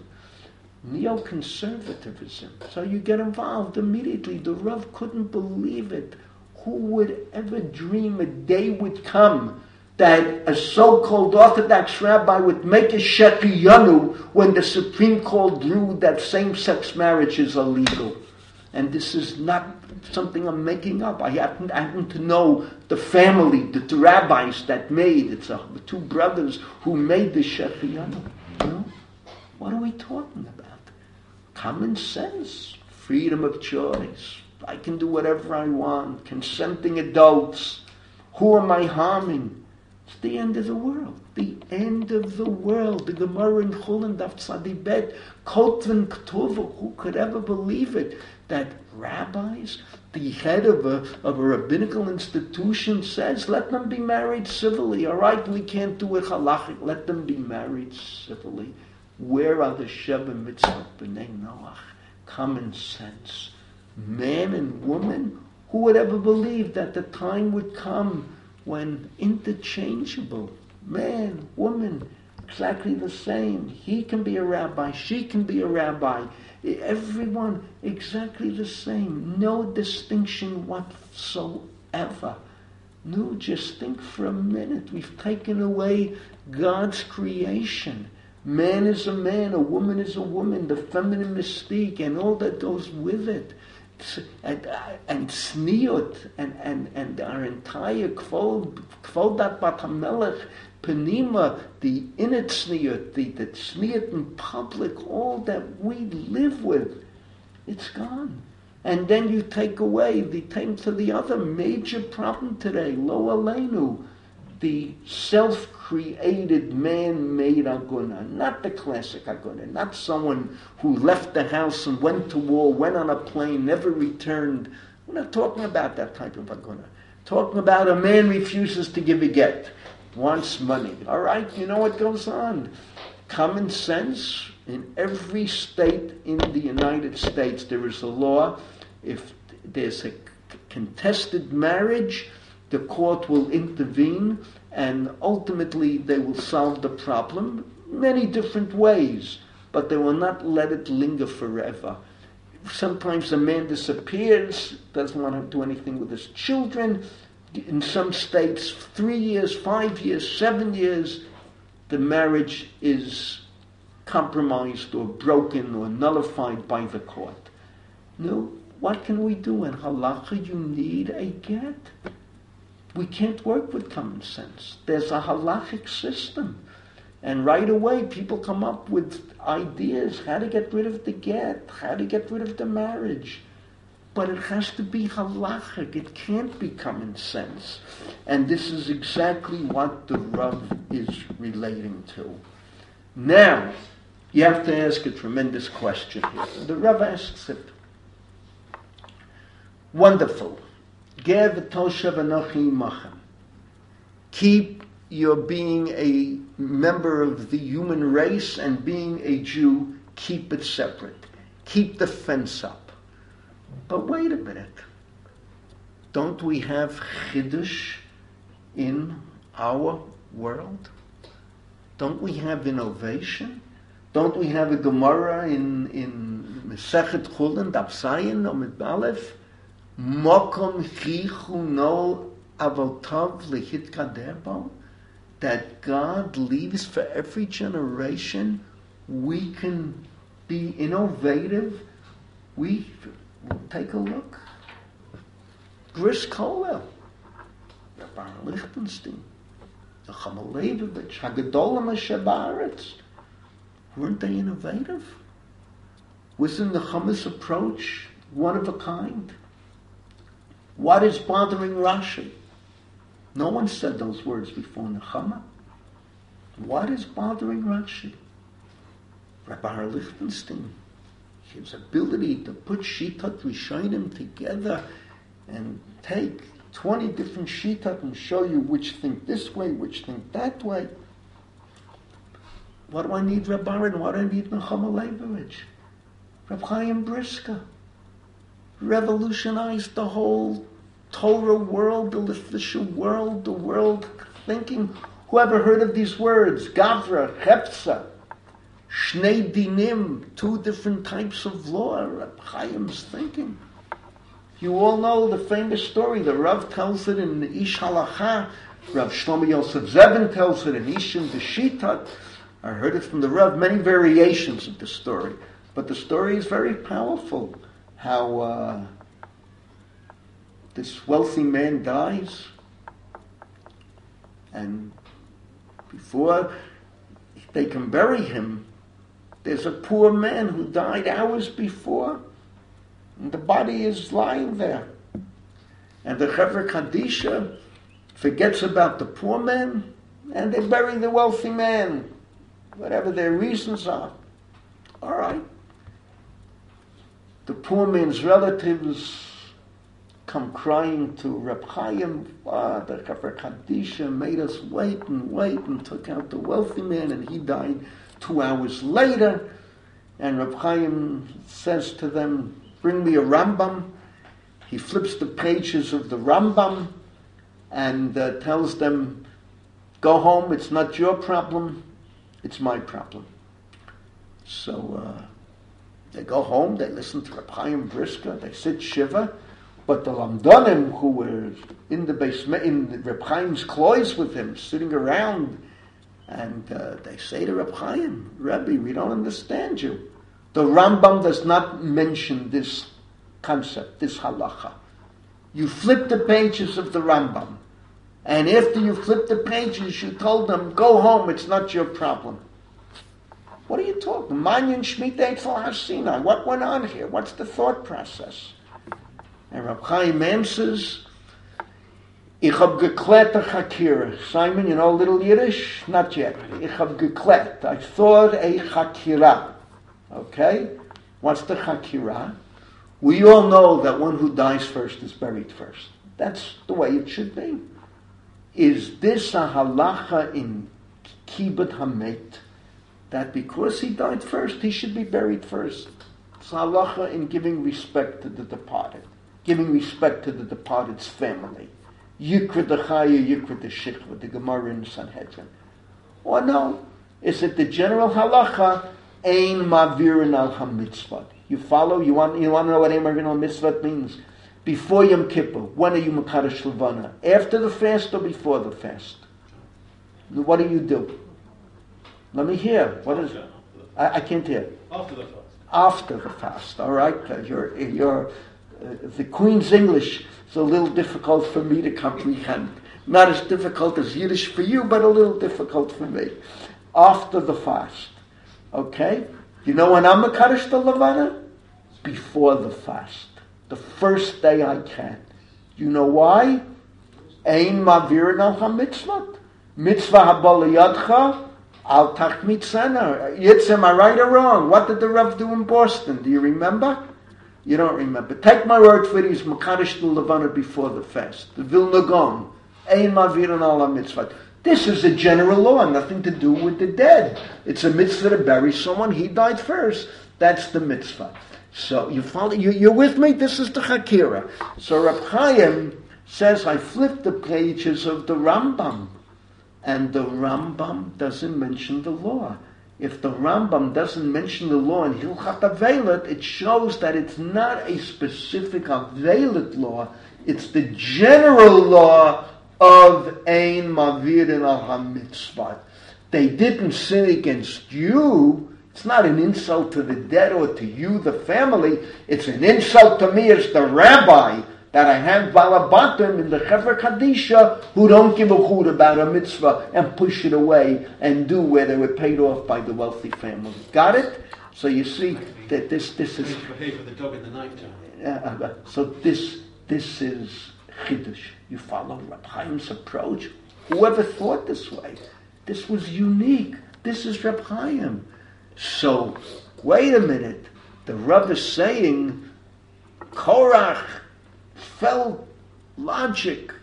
Neoconservatism. So you get involved immediately. The Rav couldn't believe it. Who would ever dream a day would come that a so-called Orthodox rabbi would make a shekiyanu when the Supreme Court ruled that same-sex marriage is illegal? And this is not something I'm making up. I happen, I happen to know the family, the, the rabbis that made, it's a, the two brothers who made the shekiyanu. You know? What are we talking about? Common sense, freedom of choice. I can do whatever I want. Consenting adults. Who am I harming? It's the end of the world. The end of the world. The Gemara in Chulin Daf Tzadi Bet. Kotvan K'tuva. Who could ever believe it? That rabbis, the head of a, of a rabbinical institution says, let them be married civilly. All right, we can't do it halachic. Let them be married civilly. Where are the Sheva Mitzvot B'nai Noach? Common sense. Man and woman, who would ever believe that the time would come when interchangeable, man, woman, exactly the same. He can be a rabbi, she can be a rabbi, everyone exactly the same. No distinction whatsoever. No, just think for a minute. We've taken away God's creation. Man is a man, a woman is a woman, the feminine mystique and all that goes with it. And, and sniot and, and, and our entire kvod, kvodat bat hamelech, penima, the inner sniot, the, the sniot in public, all that we live with, it's gone. And then you take away, the take to the other major problem today, lo aleinu, the self-created, man-made aguna, not the classic aguna, not someone who left the house and went to war, went on a plane, never returned. We're not talking about that type of aguna. Talking about a man refuses to give a get, wants money. All right, you know what goes on. Common sense, in every state in the United States, there is a law. If there's a contested marriage, the court will intervene, and ultimately they will solve the problem many different ways, but they will not let it linger forever. Sometimes a man disappears, doesn't want to do anything with his children. In some states, three years, five years, seven years, the marriage is compromised or broken or nullified by the court. No, what can we do? In halacha, you need a get. We can't work with common sense. There's a halachic system. And right away, people come up with ideas how to get rid of the get, how to get rid of the marriage. But it has to be halachic. It can't be common sense. And this is exactly what the Rav is relating to. Now, you have to ask a tremendous question here. The Rav asks it. Wonderful. Ger v'toshev anochi imachem. Keep your being a member of the human race and being a Jew, keep it separate. Keep the fence up. But wait a minute. Don't we have chiddush in our world? Don't we have innovation? Don't we have a Gemara in in Masechet Chulin, Daf Zayin, Amud Aleph? Mokom chichu no avotav lehitkader bo, that God leaves for every generation. We can be innovative. We take a look. Bris Kolel, Rabbi Lichtenstein, the Chaim Leibovich, Hagadolim HaShabaretz. Weren't they innovative? Wasn't the Chamis approach one of a kind? What is bothering Rashi? No one said those words before Nechama. What is bothering Rashi? Rabbi Lichtenstein, his ability to put Shitat Rishonim together and take twenty different Shitat and show you which think this way, which think that way. What do I need Rabbi and what do I need Nechama Leibovich? Reb Chaim Brisker revolutionized the whole Torah world, the Litvisha world, the world thinking. Whoever heard of these words? Gavra, Chepsa, Shnei Dinim, two different types of law. Reb Chaim's thinking. You all know the famous story. The Rav tells it in Ish Halacha. Rav Shlomo Yosef Zevin tells it in Ishim Deshitat. I heard it from the Rav, many variations of the story. But the story is very powerful. How uh, this wealthy man dies, and before they can bury him, there's a poor man who died hours before, and the body is lying there. And the Chevra Kadisha forgets about the poor man, and they bury the wealthy man, whatever their reasons are. All right. The poor man's relatives come crying to Reb Chaim. Ah, the Chevra Kadisha made us wait and wait and took out the wealthy man, and he died two hours later. And Reb Chaim says to them, bring me a Rambam. He flips the pages of the Rambam and uh, tells them, go home, it's not your problem, it's my problem. So uh, they go home, they listen to Reb Chaim Brisker, they sit Shiva, but the Lamdonim who were in the basement, in Reb Chaim's clois with him, sitting around, and uh, they say to Reb Chaim, Rebbe, we don't understand you. The Rambam does not mention this concept, this halacha. You flip the pages of the Rambam, and after you flip the pages, you told them, go home, it's not your problem. What are you talking? Manyan Shemitah Eitzel HaSinai. What went on here? What's the thought process? And Reb Chaim answers, Ich hab geklärt a chakira. Simon, you know a little Yiddish? Not yet. Ich hab geklärt. I thought a chakira. Okay? What's the chakira? We all know that one who dies first is buried first. That's the way it should be. Is this a halacha in Kibbut Hamet, that because he died first, he should be buried first? It's a halacha in giving respect to the departed, giving respect to the departed's family. Yikra dechaya, yikra deshikva, the Gemara in Sanhedrin. Or no, is it the general halacha, ein mavirin al hamitzvah? You follow? You want, you want to know what ein mavirin al mitzvah means? Before Yom Kippur, when are you Makadosh Levana? After the fast or before the fast? What do you do? Let me hear. What is it? I, I can't hear. After the fast. After the fast, all right? Uh, you're, you're, uh, the Queen's English is a little difficult for me to comprehend. Not as difficult as Yiddish for you, but a little difficult for me. After the fast, okay? You know when I'm Makadosh the Levana? Before the fast. The first day I can. You know why? Ein mavirin al ha-mitzvot. Mitzvah habaliyadcha al tachmitzena. Yitz, am I right or wrong? What did the Rav do in Boston? Do you remember? You don't remember. Take my word for it, he's Makadosh the Levana before the fast. The Vilna Gaon. Ein mavirin al ha-mitzvot. This is a general law, nothing to do with the dead. It's a mitzvah to bury someone. He died first. That's the mitzvah. So you follow, you, you're with me? This is the Chakira. So Reb Chaim says, I flipped the pages of the Rambam, and the Rambam doesn't mention the law. If the Rambam doesn't mention the law in Hilchat Avelit, it shows that it's not a specific Avelit law. It's the general law of Ein Mavirin al HaMitzvah. They didn't sin against you. It's not an insult to the dead or to you, the family. It's an insult to me as the rabbi that I have balabatim in the Chevra Kadisha who don't give a hoot about a mitzvah and push it away and do where they were paid off by the wealthy family. Got it? So you see that this this is behave with the dog in the night time. uh, so this this is Chiddush. You follow Reb Chaim's approach. Whoever thought this way? This was unique. This is Reb Chaim. So, wait a minute. The Rav is saying, Korach fell logic.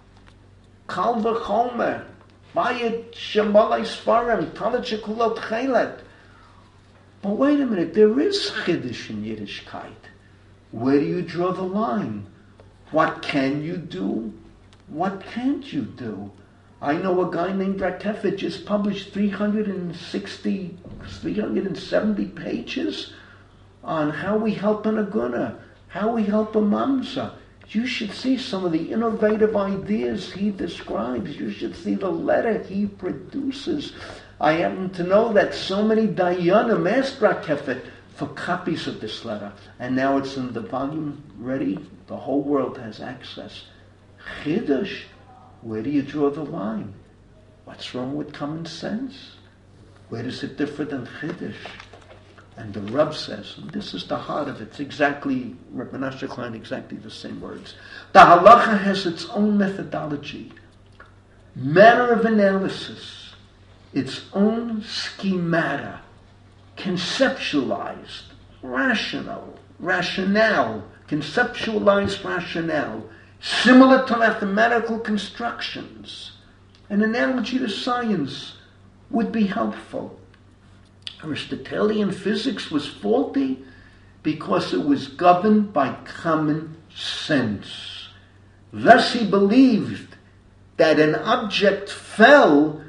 Kal v'chomer. Bayit shemalai svarim. Talit shekulot chelet. But wait a minute. There is Chiddush in Yiddishkeit. Where do you draw the line? What can you do? What can't you do? I know a guy named Rakefet just published three hundred sixty, three hundred seventy pages on how we help an aguna, how we help a mamza. You should see some of the innovative ideas he describes. You should see the letter he produces. I happen to know that so many dayanim asked Rakefet for copies of this letter. And now it's in the volume ready. The whole world has access. Chiddush. Where do you draw the line? What's wrong with common sense? Where does it differ than Chiddush? And the Rav says, and this is the heart of it, it's exactly, Reb Menashe Klein, exactly the same words. The halacha has its own methodology, manner of analysis, its own schemata, conceptualized, rational, rationale, conceptualized rationale, similar to mathematical constructions. An analogy to science would be helpful. Aristotelian physics was faulty because it was governed by common sense. Thus he believed that an object fell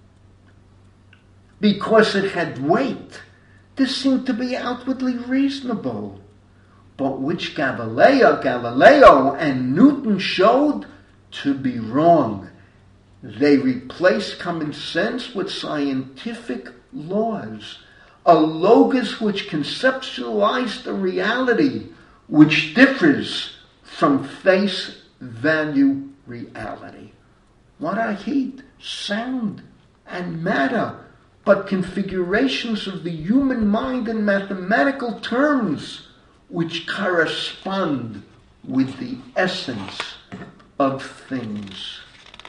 because it had weight. This seemed to be outwardly reasonable. But which Galileo, Galileo and Newton showed to be wrong. They replaced common sense with scientific laws, a logos which conceptualized a reality which differs from face value reality. What are heat, sound, and matter but configurations of the human mind in mathematical terms which correspond with the essence of things?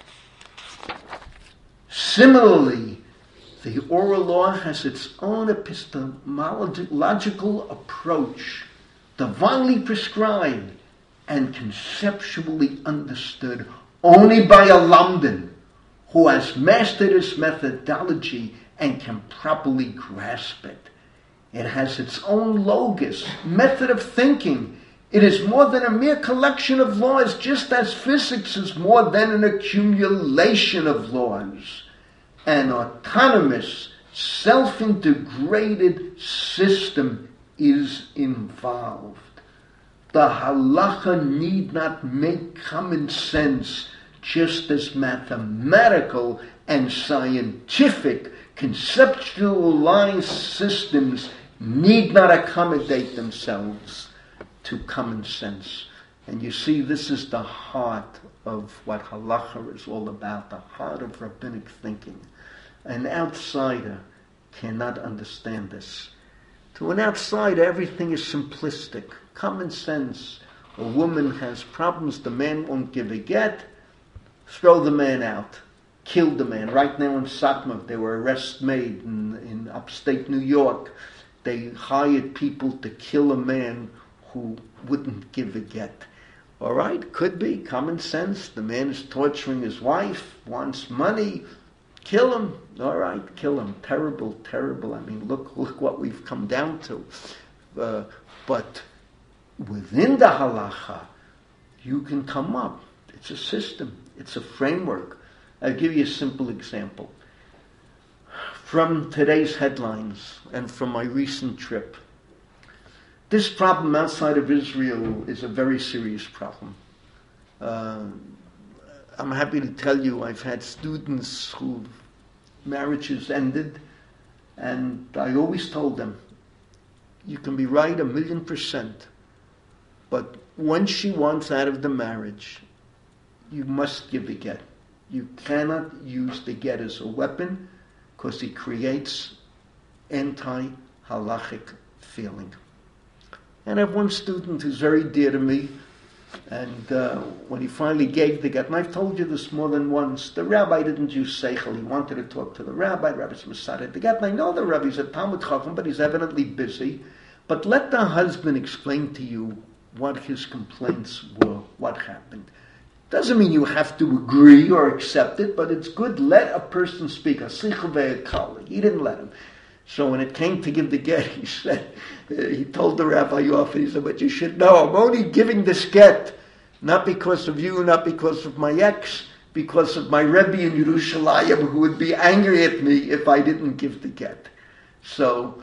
Similarly, the oral law has its own epistemological approach divinely prescribed and conceptually understood only by a lamdan who has mastered its methodology and can properly grasp it. It has its own logos, method of thinking. It is more than a mere collection of laws, just as physics is more than an accumulation of laws. An autonomous, self-integrated system is involved. The halacha need not make common sense, just as mathematical and scientific conceptualized systems need not accommodate themselves to common sense. And you see, this is the heart of what halacha is all about, the heart of rabbinic thinking. An outsider cannot understand this. To an outsider, everything is simplistic, common sense. A woman has problems, the man won't give a get, throw the man out, kill the man. Right now in Satmar, there were arrests made in, in upstate New York. They hired people to kill a man who wouldn't give a get. All right, could be common sense. The man is torturing his wife, wants money, kill him. All right, kill him. Terrible, terrible. I mean, look, look what we've come down to. Uh, but within the halacha, you can come up. It's a system. It's a framework. I'll give you a simple example. From today's headlines and from my recent trip, this problem outside of Israel is a very serious problem. Uh, I'm happy to tell you I've had students whose marriages ended, and I always told them, you can be right a million percent, but once she wants out of the marriage, you must give the get. You cannot use the get as a weapon because it creates anti-halachic feeling. And I have one student who's very dear to me, and uh, when he finally gave the get, and I've told you this more than once, the rabbi didn't use seichel. He wanted to talk to the rabbi. The rabbi's decided to get, and I know the rabbi's a Talmud Chacham, but he's evidently busy. But let the husband explain to you what his complaints were, what happened. Doesn't mean you have to agree or accept it, but it's good. Let a person speak. A sichel ve'ekal. He didn't let him. So when it came to give the get, he said, uh, he told the rabbi off, he said, but you should know, I'm only giving this get, not because of you, not because of my ex, because of my Rebbe in Yerushalayim, who would be angry at me if I didn't give the get. So,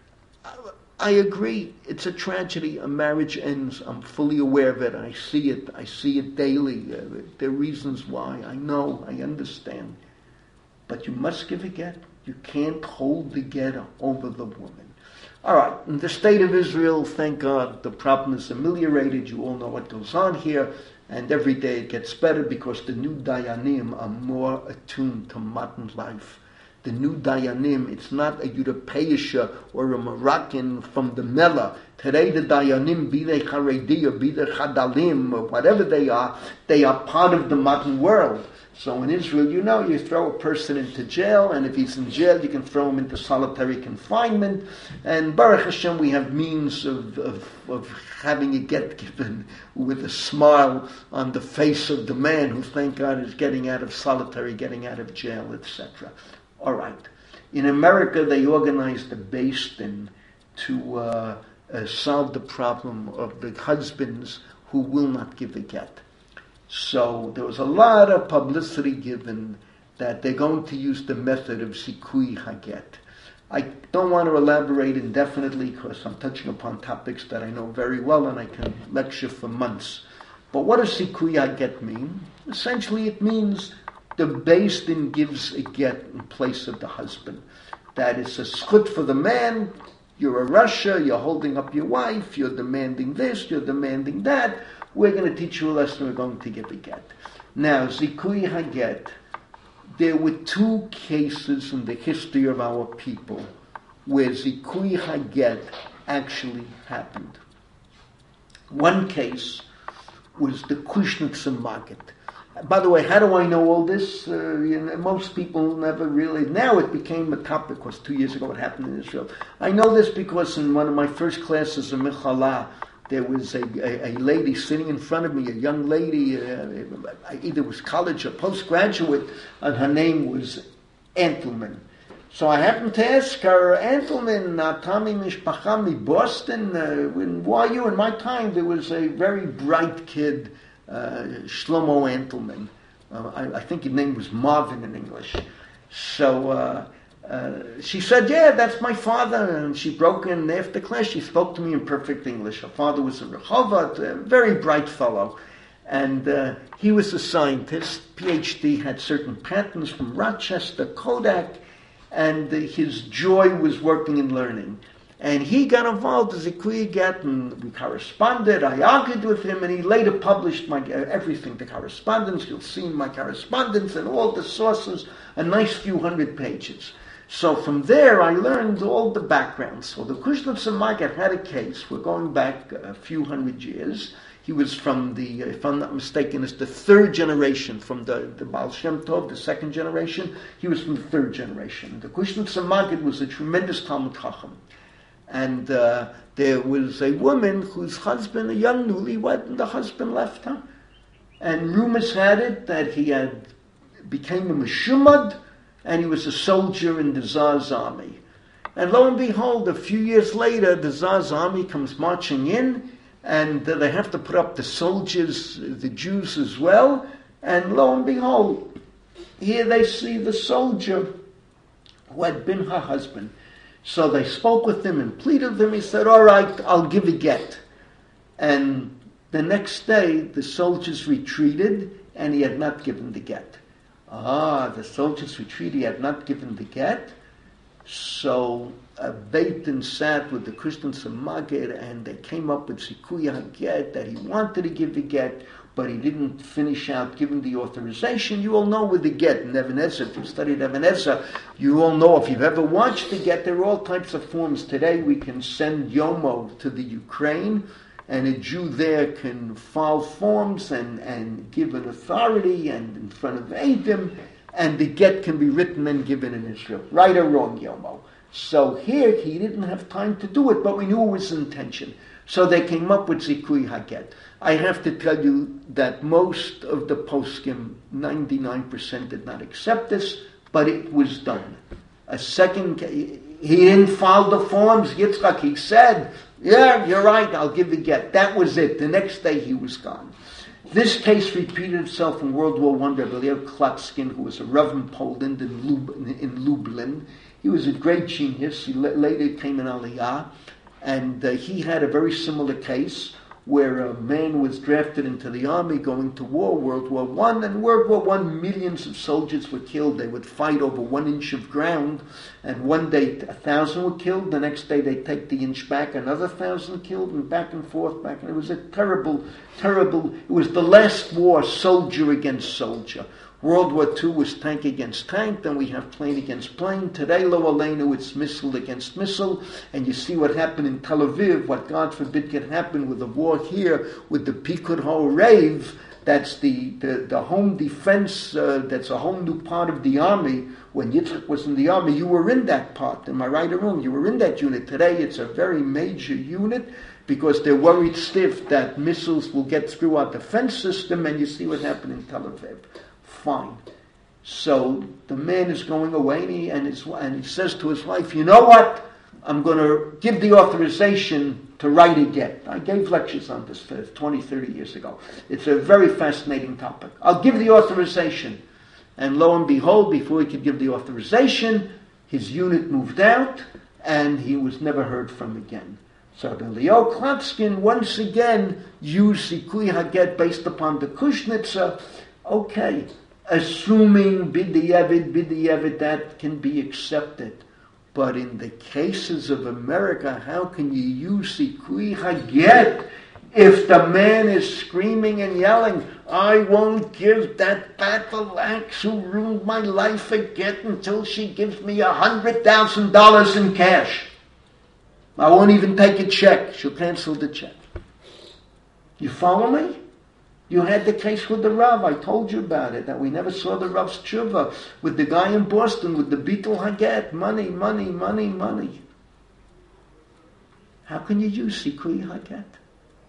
I agree, it's a tragedy. A marriage ends. I'm fully aware of it. I see it. I see it daily. Uh, there are reasons why. I know. I understand. But you must give a get. You can't hold the get over the woman. All right. In the state of Israel, thank God, the problem is ameliorated. You all know what goes on here. And every day it gets better because the new Dayanim are more attuned to modern life. The new Dayanim, it's not a Europeisha or a Moroccan from the Mela. Today the Dayanim, be they Haredi or be they Chadalim or whatever they are, they are part of the modern world. So in Israel, you know, you throw a person into jail, and if he's in jail, you can throw him into solitary confinement. And Baruch Hashem, we have means of, of, of having a get given with a smile on the face of the man who, thank God, is getting out of solitary, getting out of jail, et cetera. All right. In America, they organized a Beis Din to uh, uh, solve the problem of the husbands who will not give a get. So there was a lot of publicity given that they're going to use the method of Zikui Haget. I don't want to elaborate indefinitely because I'm touching upon topics that I know very well and I can lecture for months. But what does Zikui Haget mean? Essentially it means the Beis Din gives a get in place of the husband. That is a schut for the man. You're a Russia, you're holding up your wife, you're demanding this, you're demanding that. We're going to teach you a lesson, we're going to give a get. Now, Zikui Haget, there were two cases in the history of our people where Zikui Haget actually happened. One case was the Kushnitzer Maggid. By the way, how do I know all this? Uh, you know, most people never really... Now it became a topic because two years ago it happened in Israel. I know this because in one of my first classes in Mechala, there was a, a, a lady sitting in front of me, a young lady, uh, either was college or postgraduate, and her name was Antelman. So I happened to ask her, Antelman, Tami Mishpachami, Boston, uh, when, why are you? In my time, there was a very bright kid, uh, Shlomo Antelman. Uh, I, I think his name was Marvin in English. So uh, uh, she said, yeah, that's my father. And she broke in after class. She spoke to me in perfect English. Her father was a Rehovot, a very bright fellow. And uh, he was a scientist, P H D, had certain patents from Rochester, Kodak, and uh, his joy was working and learning. And he got involved as a Kuyaget, and we corresponded. I argued with him, and he later published my uh, everything, the correspondence. You'll see in my correspondence and all the sources, a nice few hundred pages. So from there, I learned all the background. So the Kushnitzer Maggid had a case. We're going back a few hundred years. He was from the, if I'm not mistaken, it's the third generation from the, the Baal Shem Tov, the second generation. He was from the third generation. The Kushnitzer Maggid was a tremendous Talmud Chacham. And uh, there was a woman whose husband, a young newlywed, and the husband left her. And rumors had it that he had became a Meshumad, and he was a soldier in the Tsar's army. And lo and behold, a few years later, the Tsar's army comes marching in, and uh, they have to put up the soldiers, the Jews as well. And lo and behold, here they see the soldier who had been her husband. So they spoke with him and pleaded with him. He said, all right, I'll give a get. And the next day, the soldiers retreated, and he had not given the get. Ah, the soldiers retreated, he had not given the get. So uh, Beit Din sat with the Kushnitzer Maggid, and they came up with Zikuy HaGet, that he wanted to give the get, but he didn't finish out giving the authorization. You all know with the get in Even HaEzer, if you've studied Even HaEzer, you all know, if you've ever watched the get, there are all types of forms. Today we can send Yomo to the Ukraine, and a Jew there can file forms and, and give an authority and in front of Eidim, and the get can be written and given in Israel. Right or wrong, Yomo. So here he didn't have time to do it, but we knew it was intention. So they came up with Zikuy HaGet. I have to tell you that most of the poskim, ninety-nine percent did not accept this, but it was done. A second, he didn't file the forms, Yitzchak, he said, yeah, you're right, I'll give the get. That was it. The next day he was gone. This case repeated itself in World War One. Rabbi Lev Klatskin, who was a Rav in Poland, in, Lub- in Lublin, he was a great genius. He later came in Aliyah, and uh, he had a very similar case where a man was drafted into the army going to war, World War One, and World War One, millions of soldiers were killed. They would fight over one inch of ground, and one day a thousand were killed, the next day they'd take the inch back, another thousand killed, and back and forth, back, and it was a terrible, terrible, it was the last war, soldier against soldier. World War Two was tank against tank, then we have plane against plane. Today, lo aleinu, it's missile against missile, and you see what happened in Tel Aviv, what God forbid could happen with the war here, with the Pikud HaOrev, that's the, the, the home defense, uh, that's a whole new part of the army. When Yitzchak was in the army, you were in that part, am I right or wrong? You were in that unit. Today, it's a very major unit, because they're worried stiff that missiles will get through our defense system, and you see what happened in Tel Aviv. Fine. So the man is going away, and he, and, his, and he says to his wife, you know what? I'm going to give the authorization to write a get. I gave lectures on this twenty, thirty years ago. It's a very fascinating topic. I'll give the authorization. And lo and behold, before he could give the authorization, his unit moved out, and he was never heard from again. So the Leo Klatskin once again used Zikuy HaGet based upon the Kushnitzer. Okay, assuming b'di'evid, b'di'evid, that can be accepted. But in the cases of America, how can you use Zikuy HaGet if the man is screaming and yelling, I won't give that battle axe who ruined my life a get until she gives me a hundred thousand dollars in cash. I won't even take a check. She'll cancel the check. You follow me? You had the case with the Rav. I told you about it, that we never saw the Rav's tshuva with the guy in Boston with the Beetle Haget. Money, money, money, money. How can you use Zikuy HaGet?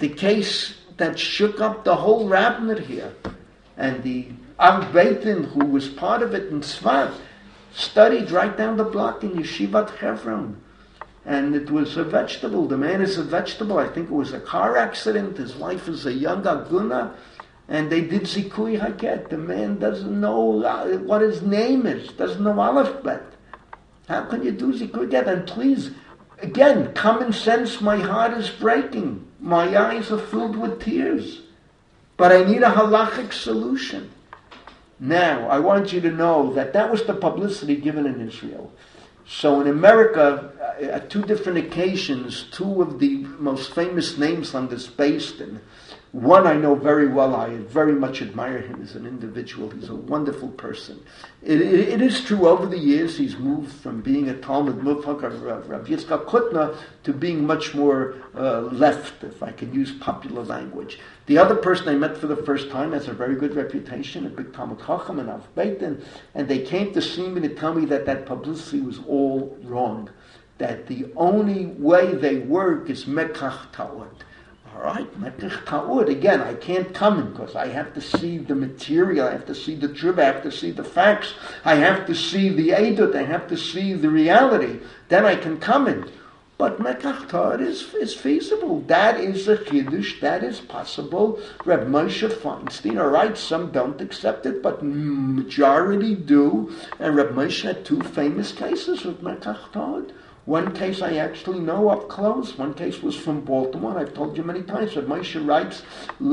the case that shook up the whole rabbinate here. And the Av Beitin, who was part of it in Tzfat, studied right down the block in Yeshivat Hebron. And it was a vegetable. The man is a vegetable. I think it was a car accident. His wife is a young Aguna. And they did Zikui Haket. The man doesn't know what his name is. Doesn't know Aleph Bet. How can you do Zikui Haket? And please, again, common sense, my heart is breaking. My eyes are filled with tears. But I need a halachic solution. Now, I want you to know that that was the publicity given in Israel. So in America, at two different occasions, two of the most famous names on this basin. One I know very well. I very much admire him as an individual. He's a wonderful person. It, it, it is true, over the years, he's moved from being a Talmud Mufak of Rav Yitzchak Kutner to being much more uh, left, if I can use popular language. The other person I met for the first time has a very good reputation, a big Talmud Chacham and Av Beitin, and they came to see me to tell me that that publicity was all wrong. That the only way they work is Mekach Ta'ud. All right, Mekach Ta'ud. Again, I can't come in because I have to see the material, I have to see the truth, I have to see the facts, I have to see the Eidut, I have to see the reality. Then I can come in. But Mekach Ta'ud is, is feasible. That is a Chiddush, that is possible. Reb Moshe Feinstein, all right, some don't accept it, but majority do. And Reb Moshe had two famous cases with Mekach Ta'ud. One case I actually know up close. One case was from Baltimore. I've told you many times. Rav Moshe writes,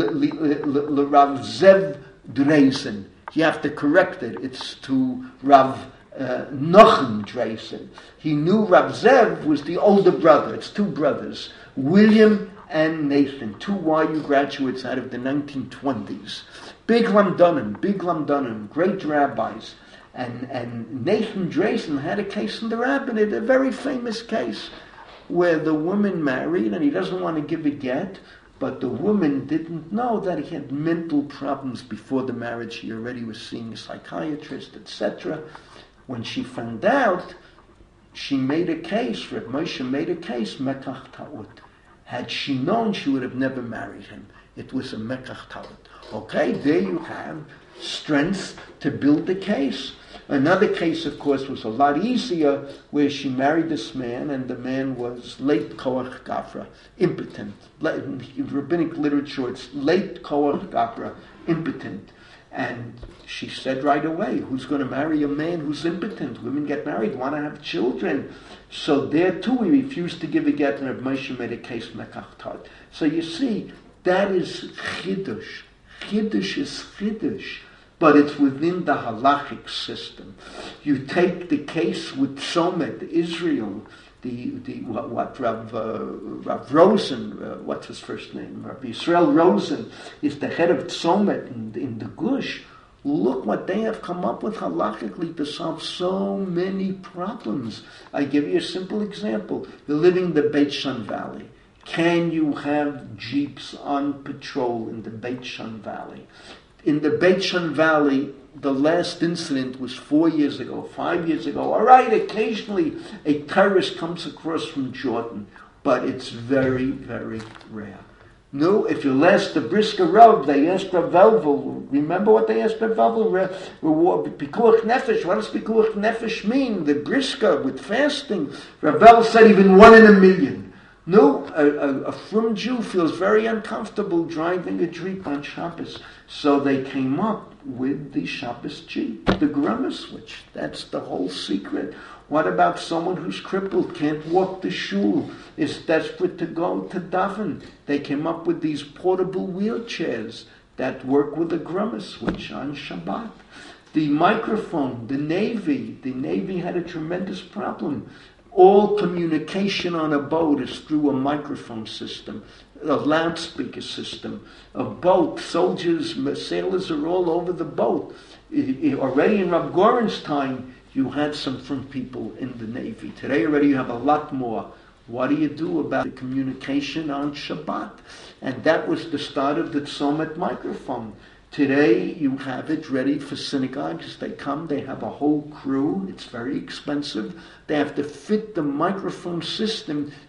Rav Zev Dreisen. You have to correct it. It's to Rav uh, Nochem Dreisen. He knew Rav Zev was the older brother. It's two brothers, William and Nathan, two Y U graduates out of the nineteen twenties. Big Lamdanim, big Lamdanim, great rabbis. And, and Nathan Dreisen had a case in the rabbinate, a very famous case, where the woman married, and he doesn't want to give a get, but the woman didn't know that he had mental problems before the marriage. He already was seeing a psychiatrist, et cetera. When she found out, she made a case, Reb Moshe made a case, Mekach Ta'ud. Had she known, she would have never married him. It was a Mekach Ta'ud. Okay, there you have strength to build the case. Another case, of course, was a lot easier, where she married this man, and the man was late koach gafra, impotent. In rabbinic literature, it's late koach gafra, impotent. And she said right away, who's going to marry a man who's impotent? Women get married, want to have children. So there too, he refused to give a get, and Reb Moshe made a case Mekach Ta'ud. So you see, that is Chiddush. Chiddush is Chiddush, but it's within the halachic system. You take the case with Tzomet, Israel, the the what, what Rav, uh, Rav Rosen, uh, what's his first name? Rav Yisrael Rosen is the head of Tzomet in, in the Gush. Look what they have come up with halachically to solve so many problems. I give you a simple example. You're living in the Beit Shan Valley. Can you have jeeps on patrol in the Beit Shan Valley? In the Beit Shan Valley, the last incident was four years ago, five years ago. All right, occasionally a terrorist comes across from Jordan, but it's very, very rare. No, if you ask the Brisker Rav, they asked Rav Velvel. Remember what they asked Rav Velvel? Pikuach Nefesh. What does Pikuach Nefesh mean? The Brisker with fasting. Rav Velvel said even one in a million. No, a, a, a frum Jew feels very uncomfortable driving a Jeep on Shabbos. So they came up with the Shabbos Jeep, the Grummer switch. That's the whole secret. What about someone who's crippled, can't walk to shul, is desperate to go to daven? They came up with these portable wheelchairs that work with a Grummer switch on Shabbat. The microphone, the Navy, the Navy had a tremendous problem. All communication on a boat is through a microphone system, a loudspeaker system. A boat, soldiers, sailors are all over the boat. It, it, already in Rav Goren's time, you had some from people in the Navy. Today already you have a lot more. What do you do about the communication on Shabbat? And that was the start of the Tzomet microphone. Today you have it ready for synagogues. They come, they have a whole crew. It's very expensive. They have to fit the microphone system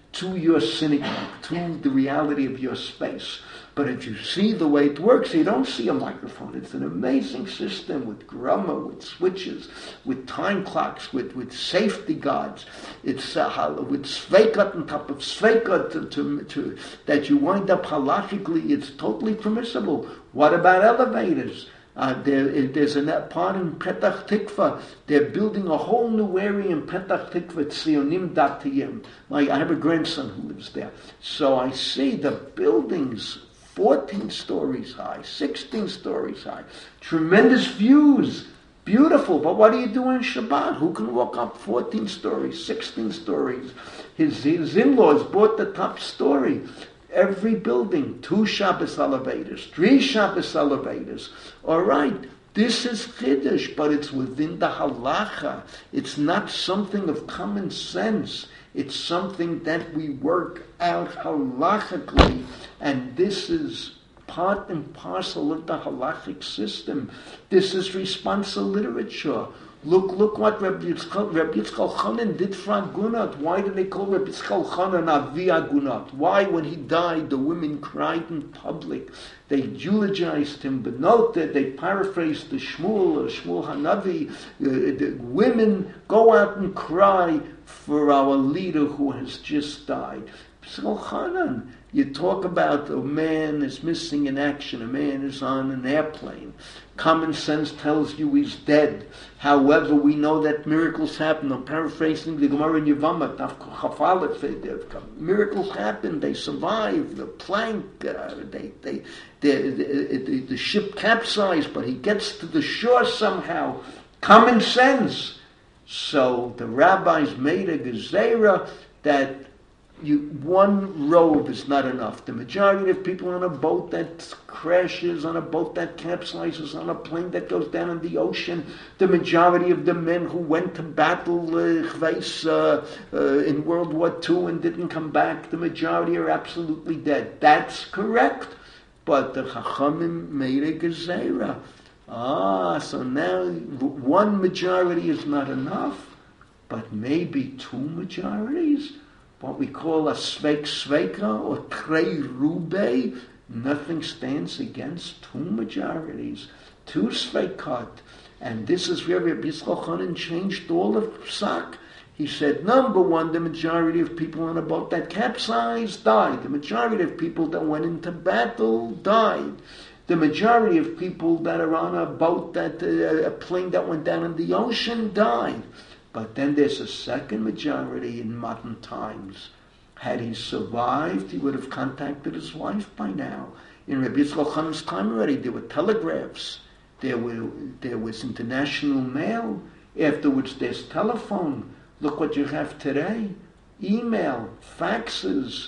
to your synagogue, to the reality of your space. But if you see the way it works, you don't see a microphone. It's an amazing system with grammar, with switches, with time clocks, with, with safety guards. It's uh, with sveikat on top of sveikat to, to, to, that you wind up halachically. It's totally permissible. What about elevators? Uh, there, there's a part in Petach Tikva. They're building a whole new area in Petach Tikva, Tzionim Datiyim. Like, I have a grandson who lives there. So I see the buildings fourteen stories high, sixteen stories high. Tremendous views. Beautiful. But what do you do on Shabbat? Who can walk up fourteen stories, sixteen stories? His, his in-laws bought the top story. Every building, two Shabbos elevators, three Shabbos elevators. All right, this is Chiddush, but it's within the halacha. It's not something of common sense. It's something that we work out halachically, and this is part and parcel of the halachic system. This is responsa literature. Look, look what Rabbi Yitzchak, Rabbi Yitzchak Chanan did for Agunot. Why did they call Rabbi Yitzchak Chanan Avi Agunot? Why, when he died, the women cried in public? They eulogized him, but note that they paraphrased the Shmuel, or Shmuel Hanavi. Uh, the women go out and cry for our leader who has just died. Yitzchak Chanan. You talk about a man is missing in action, a man is on an airplane. Common sense tells you he's dead. However, we know that miracles happen. I'm paraphrasing the Gemara in Yevamot. Miracles happen. They survive. The plank, uh, they, they, they, they, they, the ship capsized, but he gets to the shore somehow. Common sense. So the rabbis made a gezerah that You, one robe is not enough. The majority of people on a boat that crashes, on a boat that capsizes, on a plane that goes down in the ocean, the majority of the men who went to battle uh, uh, uh, in World War Two and didn't come back, the majority are absolutely dead. That's correct. But the Chachamim made a gezerah. Ah, so now one majority is not enough, but maybe two majorities? What we call a sveik sveika or trei rube, nothing stands against two majorities, two sveikot. And this is where Rabbi Yitzchak Chanan changed all of Psak. He said, number one, the majority of people on a boat that capsized died. The majority of people that went into battle died. The majority of people that are on a boat, that uh, a plane that went down in the ocean died. But then there's a second majority in modern times. Had he survived, he would have contacted his wife by now. In Rabbi Yitzchak Chanan's time already, there were telegraphs. There were there was international mail. Afterwards, there's telephone. Look what you have today. Email, faxes,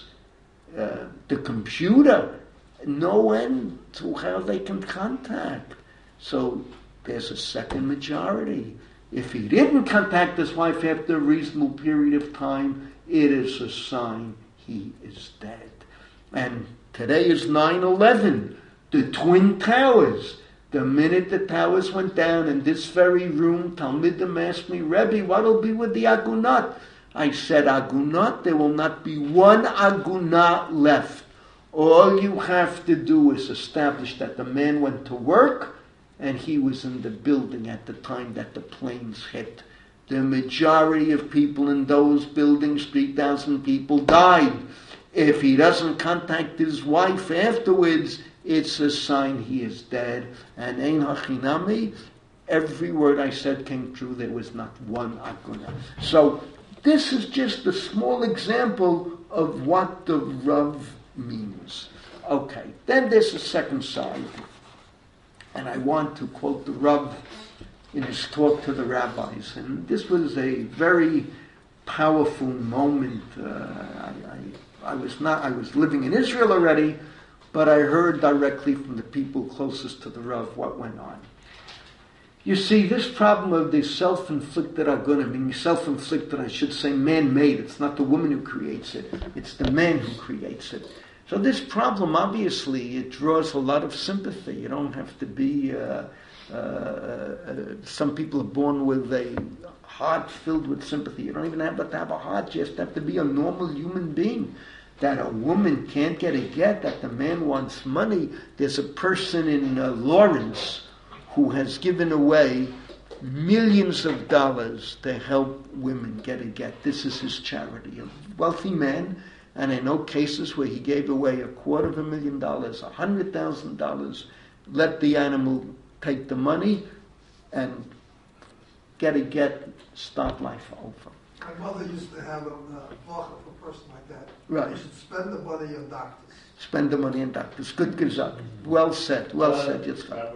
uh, the computer. No end to how they can contact. So there's a second majority. If he didn't contact his wife after a reasonable period of time, it is a sign he is dead. And today is nine eleven, the Twin Towers. The minute the towers went down in this very room, Talmidim asked me, Rebbe, what'll be with the Agunot? I said, Agunot, there will not be one Agunah left. All you have to do is establish that the man went to work, and he was in the building at the time that the planes hit. The majority of people in those buildings, three thousand people, died. If he doesn't contact his wife afterwards, it's a sign he is dead. And ein hachinami, every word I said came true. There was not one aguna. So this is just a small example of what the Rav means. Okay, then there's a second side. And I want to quote the Rav in his talk to the rabbis. And this was a very powerful moment. Uh, I, I, I was not. I was living in Israel already, but I heard directly from the people closest to the Rav what went on. You see, this problem of the self-inflicted aguna, meaning self-inflicted, I should say man-made. It's not the woman who creates it. It's the man who creates it. So this problem, obviously, it draws a lot of sympathy. You don't have to be... Uh, uh, uh, some people are born with a heart filled with sympathy. You don't even have to have a heart. You just have to be a normal human being. That a woman can't get a get, that the man wants money. There's a person in uh, Lawrence who has given away millions of dollars to help women get a get. This is his charity. A wealthy man, and I know cases where he gave away a quarter of a million dollars, a hundred thousand dollars, let the animal take the money and get a get, start life over. My mother used to have a uh, for a person like that. Right. You should spend the money on doctors. Spend the money on doctors. Good gizat. Well said. Well Uh, said. Yes, sir.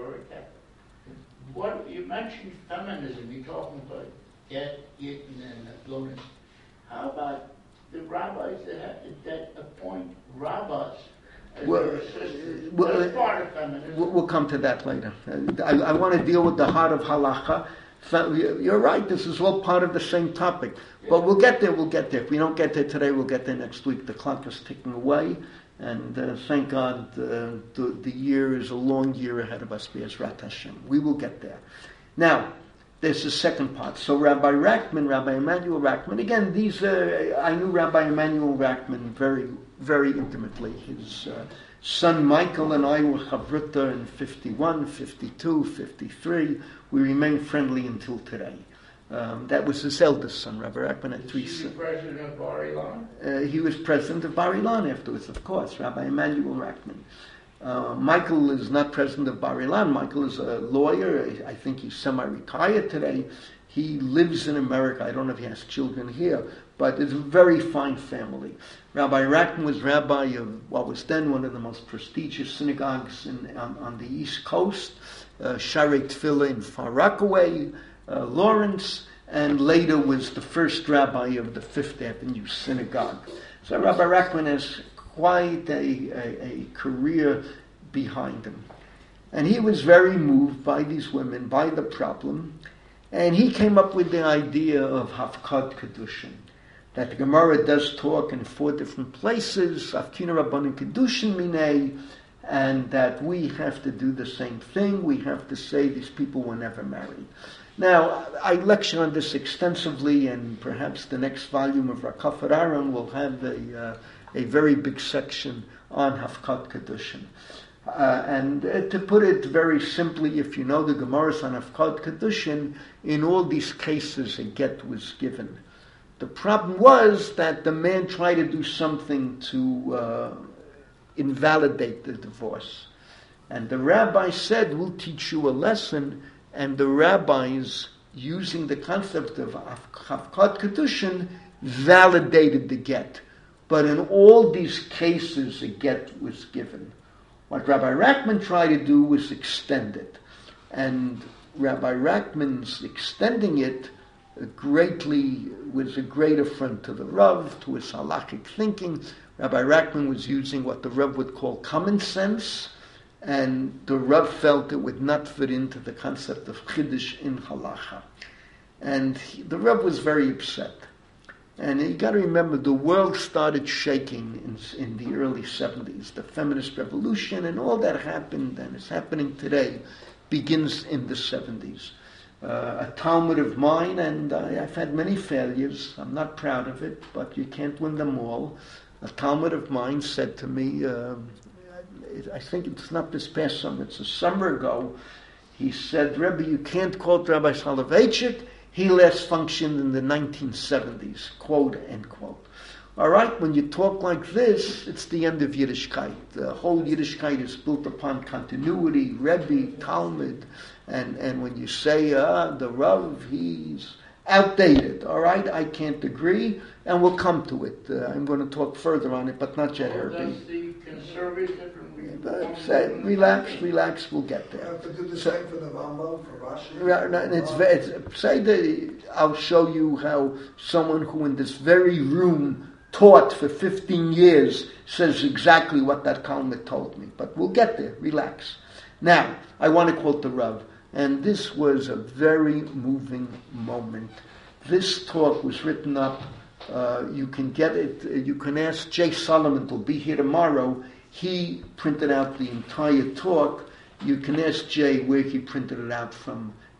What you mentioned feminism, you're talking about Get, Yittin, and Lawrence. How about the rabbis that, have, that appoint rabbis as Well, their assistants? well, That's part of feminism. We'll we'll come to that later. Uh, I, I want to deal with the heart of halacha. Fe- You're right. This is all part of the same topic. But we'll get there. We'll get there. If we don't get there today, we'll get there next week. The clock is ticking away. And uh, thank God uh, the, the year is a long year ahead of us, Be'ezrat Hashem. We will get there. Now, there's the second part. So Rabbi Rachman, Rabbi Emanuel Rachman, again, these, uh, I knew Rabbi Emanuel Rachman very, very intimately. His uh, son Michael and I were chavruta in fifty-one, fifty-two, fifty-three. We remained friendly until today. Um, that was his eldest son, Rabbi Rachman, had three Is he the sons. president of Bar Ilan? Uh, he was president of Bar Ilan afterwards, of course, Rabbi Emanuel Rachman. Uh, Michael is not president of Bar Ilan. Michael is a lawyer. I think he's semi-retired today. He lives in America. I don't know if he has children here, but it's a very fine family. Rabbi Rachman was rabbi of what was then one of the most prestigious synagogues in, on, on the East Coast, uh, Sharei Tefillah in Far Rockaway, uh, Lawrence, and later was the first rabbi of the Fifth Avenue Synagogue. So Rabbi Rachman has quite a, a, a career behind him. And he was very moved by these women, by the problem, and he came up with the idea of Hafkad Kedushin, that the Gemara does talk in four different places, Hafkina Rabbanim Kedushin Minei, and that we have to do the same thing. We have to say these people were never married. Now, I lecture on this extensively, and perhaps the next volume of Rakafat Aaron will have a, uh, a very big section on Hafkad Kedushin. Uh, and uh, to put it very simply, if you know the Gemara on Hafkad Kedushin, in all these cases a get was given. The problem was that the man tried to do something to uh, invalidate the divorce. And the rabbi said, we'll teach you a lesson. And the rabbis, using the concept of Hafkad Kedushin, validated the get. But in all these cases, a get was given. What Rabbi Rachman tried to do was extend it. And Rabbi Rachman's extending it greatly was a great affront to the Rav, to his halachic thinking. Rabbi Rachman was using what the Rav would call common sense, and the Rav felt it would not fit into the concept of Chiddush in halacha. And he, the Rav was very upset. And you got to remember, the world started shaking in, in the early seventies. The feminist revolution and all that happened and is happening today begins in the seventies. Uh, a Talmud of mine, and I, I've had many failures. I'm not proud of it, but you can't win them all. A Talmud of mine said to me, uh, I think it's not this past summer, it's a summer ago, he said, Rebbe, you can't quote Rabbi Soloveitchik. He last functioned in the nineteen seventies, quote, end quote. All right, when you talk like this, it's the end of Yiddishkeit. The whole Yiddishkeit is built upon continuity, Rebbe, Talmud, and, and when you say, uh, the Rav, he's outdated, all right, I can't agree, and we'll come to it. Uh, I'm going to talk further on it, but not yet, Well, Herbie. does the conservative But say, relax, relax, we'll get You there. have to do the So- same for the Rambam, for Rashi. Right, no, and it's, ve- it's say that I'll show you how someone who in this very room taught for fifteen years says exactly what that Talmud told me. But we'll get there. Relax. Now, I want to quote the Rav, and this was a very moving moment. This talk was written up. Uh, you can get it. Uh, you can ask Jay Solomon. He'll be here tomorrow. He printed out the entire talk. You can ask Jay where he printed it out from.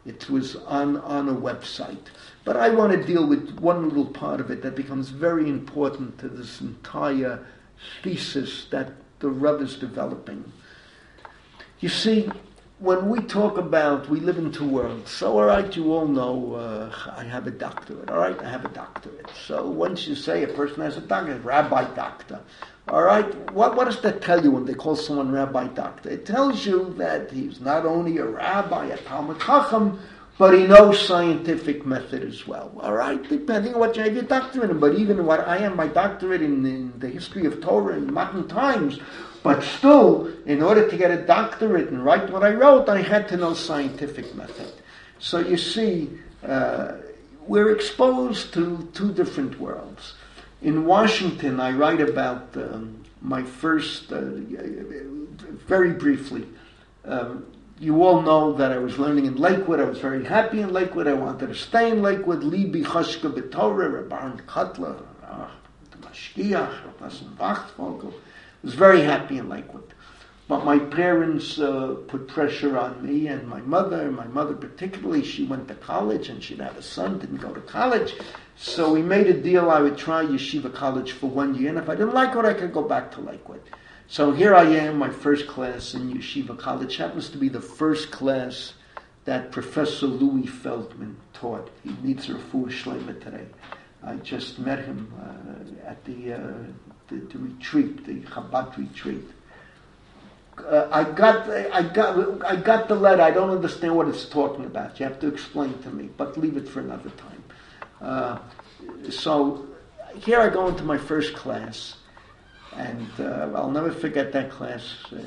It was on, on a website. But I want to deal with one little part of it that becomes very important to this entire thesis that the Rebbe is developing. You see, when we talk about, we live in two worlds. So, all right, you all know uh, I have a doctorate. All right, I have a doctorate. So once you say a person has a doctorate, rabbi doctor. All right, what, what does that tell you when they call someone rabbi doctor? It tells you that he's not only a rabbi, a Talmud Chacham, but he knows scientific method as well. All right, depending on what you have your doctorate in. But even what I have my doctorate in, in the history of Torah in modern times, but still, in order to get a doctorate and write what I wrote, I had to know scientific method. So you see, uh, we're exposed to two different worlds. In Washington, I write about um, my first, uh, very briefly, um, you all know that I was learning in Lakewood. I was very happy in Lakewood. I wanted to stay in Lakewood. Libi Chashka B'Torah, Rabban Kotler, the Mashgiach, Rabban Wachtfogel. I was very happy in Lakewood. But my parents uh, put pressure on me and my mother. My mother particularly, she went to college and she'd have a son, didn't go to college. So we made a deal I would try yeshiva college for one year. And if I didn't like it, I could go back to Lakewood. So here I am, my first class in yeshiva college. Happens to be the first class that Professor Louis Feldman taught. He needs refuah shleima today. I just met him uh, at the, uh, the the retreat, the Chabad retreat. Uh, I got I got I got the letter. I don't understand what it's talking about. You have to explain to me, but leave it for another time. Uh, so here I go into my first class. And uh, I'll never forget that class.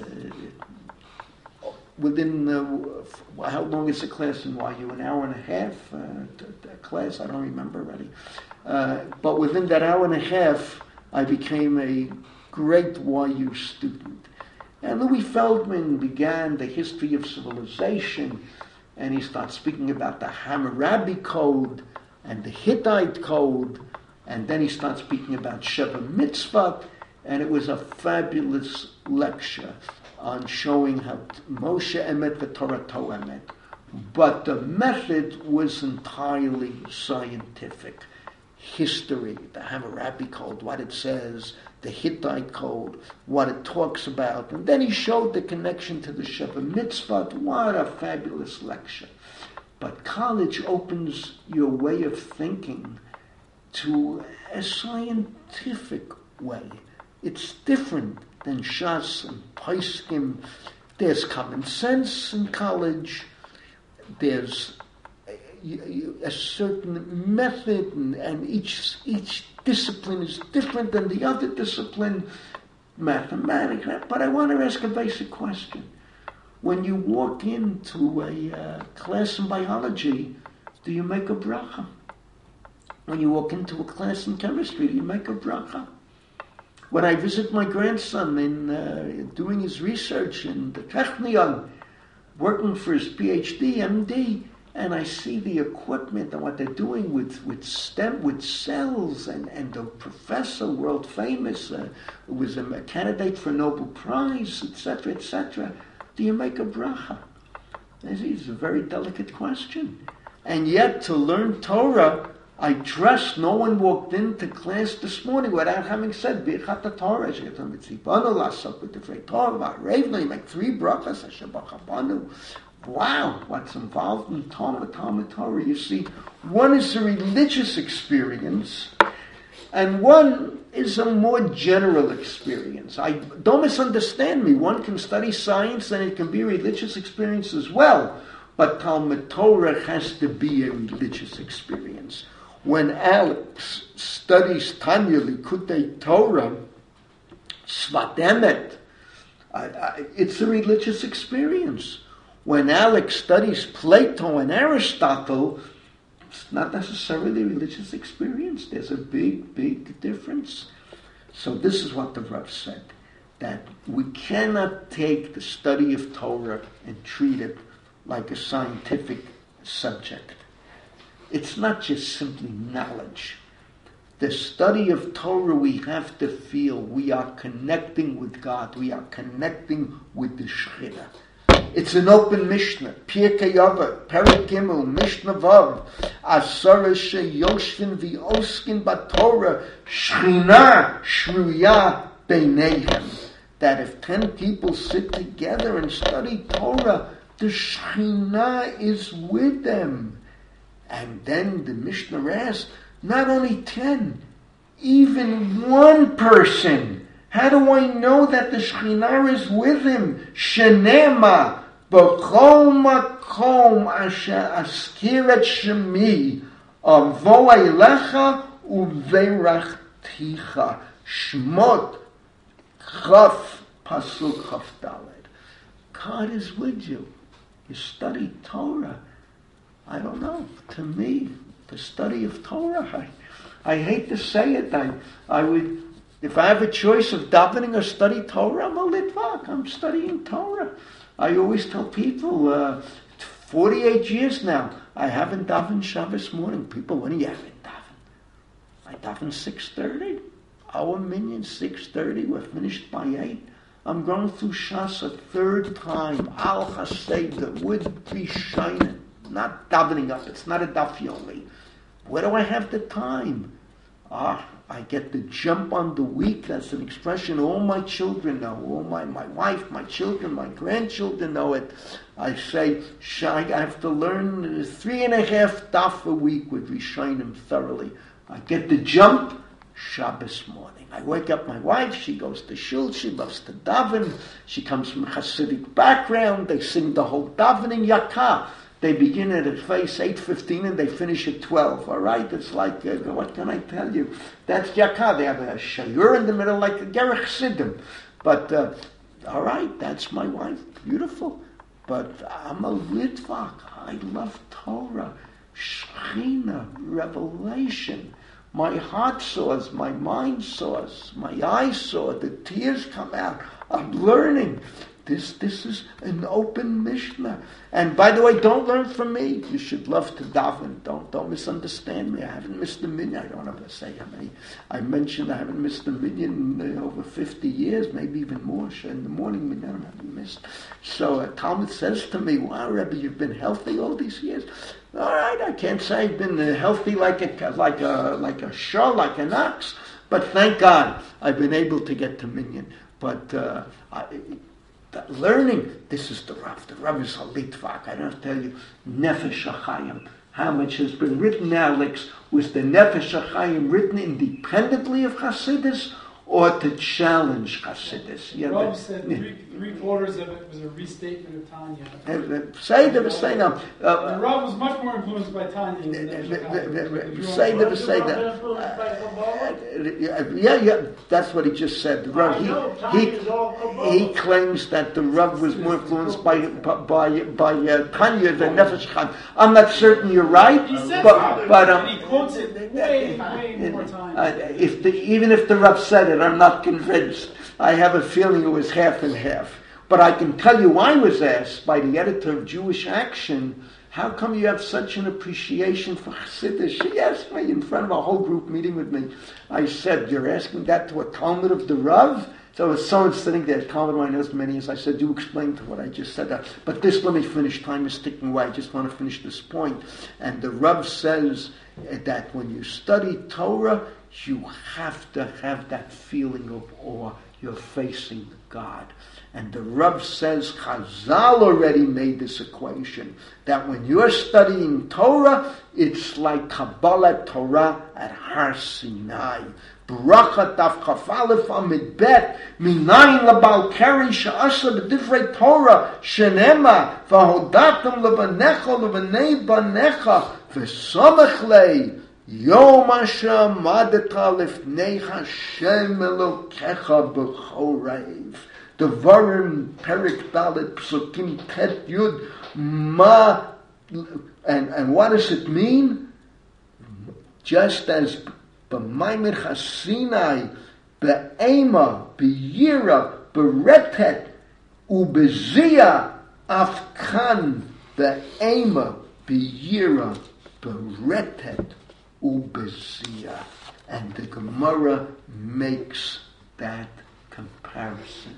Uh, within, uh, how long is the class in Y U? An hour and a half? Uh, the class? I don't remember already. Uh, but within that hour and a half, I became a great Y U student. And Louis Feldman began the history of civilization, and he starts speaking about the Hammurabi Code and the Hittite Code, and then he starts speaking about Sheva Mitzvot. And it was a fabulous lecture on showing how Moshe Emet v'Torah Emet. But the method was entirely scientific. History, the Hammurabi Code, what it says, the Hittite Code, what it talks about. And then he showed the connection to the Sheva Mitzvot. What a fabulous lecture. But college opens your way of thinking to a scientific way. It's different than Shas and Paiskim. There's common sense in college. There's a, a certain method, and, and each each discipline is different than the other discipline. Mathematics. But I want to ask a basic question. When you walk into a uh, class in biology, do you make a bracha? When you walk into a class in chemistry, do you make a bracha? When I visit my grandson in uh, doing his research in the Technion, working for his P H D, M D, and I see the equipment and what they're doing with, with stem, with cells, and, and the professor, world famous, uh, was a candidate for a Nobel Prize, et cetera, et cetera. Do you make a bracha? It's a very delicate question. And yet, to learn Torah, I trust no one walked into class this morning without having said Birchat Torah. You make three brachas. Wow, what's involved in Talmud, Talmud Torah? You see, one is a religious experience, and one is a more general experience. I don't misunderstand me. One can study science, and it can be a religious experience as well. But Talmud Torah has to be a religious experience. When Alex studies Tanya Likutei Torah, Svat Emet, it's a religious experience. When Alex studies Plato and Aristotle, it's not necessarily a religious experience. There's a big, big difference. So this is what the Rav said, that we cannot take the study of Torah and treat it like a scientific subject. It's not just simply knowledge. The study of Torah, we have to feel we are connecting with God. We are connecting with the Shekhinah. It's an open Mishnah. Pirkei Avot, Perek Gimel, Mishnah Vav. Asara sheyoshvin v'oskin b'Torah, Shechina shruya beineihem. That if ten people sit together and study Torah, the Shechina is with them. And then the Mishnah asks, not only ten, even one person. How do I know that the Shekhinah is with him? Shenema b'chol makom asher askir et shemi avo eilecha uveirachticha. Shmot chaf pasuk chaf daled. God is with you. You study Torah. I don't know. To me, the study of Torah, I, I hate to say it. I, I would, if I have a choice of davening or study Torah, I'm a litvak. I'm studying Torah. I always tell people, uh, forty-eight years now, I haven't davened Shabbos morning. People, when do you haven't davened? I daven six thirty. Our minyan, six thirty. We're finished by eight. I'm going through Shas a third time. Al Haseda would be shining. Not davening up. It's not a daf yomi. Where do I have the time? Ah, I get to jump on the week. That's an expression all my children know. All my, my wife, my children, my grandchildren know it. I say, I have to learn three and a half daf a week with Rishonim thoroughly. I get to jump Shabbos morning. I wake up my wife. She goes to shul. She loves to daven. She comes from a Hasidic background. They sing the whole davening yakah. They begin at a face eight fifteen and they finish at twelve. All right, it's like uh, what can I tell you? That's yakah. They have a shayur in the middle, like a gerech siddim. But uh, all right, that's my wife. Beautiful. But I'm a litvak. I love Torah, Shechina, revelation. My heart soars, my mind soars, my eyes soar. The tears come out. I'm learning. This this is an open Mishnah. And by the way, don't learn from me. You should love to daven. Don't don't misunderstand me. I haven't missed a minyan. I don't have to say how many. I mentioned I haven't missed a minyan in over fifty years, maybe even more. In the morning minyan I haven't missed. So uh, Talmud says to me, wow, Rebbe, you've been healthy all these years. All right, I can't say I've been uh, healthy like a like a like a shah, like an ox, but thank God I've been able to get to minyan. But uh, I, learning, this is the Rav. The Rav is a litvak. I don't tell you, Nefesh HaChaim. How much has been written, Alex? Was the Nefesh HaChaim written independently of Hasidus or to challenge Hasidus? The Rav said three, three quarters of it was a restatement of Tanya. Say the say now. The Rav was much more influenced by Tanya than the Say the say that. Yeah, yeah, that's what he just said. The Rav, he he he claims that the Rav was more influenced by by by uh, Tanya than Nefesh HaChaim. I'm not certain you're right, he says but but um, he quotes it way way more times. Uh, if the even if the Rav said it, I'm not convinced. I have a feeling it was half and half. But I can tell you, I was asked by the editor of Jewish Action, how come you have such an appreciation for Chassidus? She asked me in front of a whole group meeting with me. I said, you're asking that to a Talmud of the Rav? So if someone sitting there, Talmud who I know many years, I said, do explain to what I just said. That. But this, let me finish. Time is ticking away. I just want to finish this point. And the Rav says that when you study Torah, you have to have that feeling of awe. You're facing God. And the Rav says Chazal already made this equation, that when you're studying Torah, it's like Kabbalah Torah at Har Sinai. Bracha Daf Chaf Aleph Amid Bet Minayin Labal Keri She'asa B'Divrei Torah Shenema V'Hodatam Lebanecha Lebanei Banecha V'Samech Lei Yom Asher Madeta Lifnei Hashem Elokecha B'Chorev. Devarim Perik Dalet Psukim Tet Yud Ma, and and what does it mean? Just as b'Maimer Chasinai be'ema be'yira be'retet u'bezia afkan be'ema be'yira be'retet u'bezia, and the Gemara makes that comparison.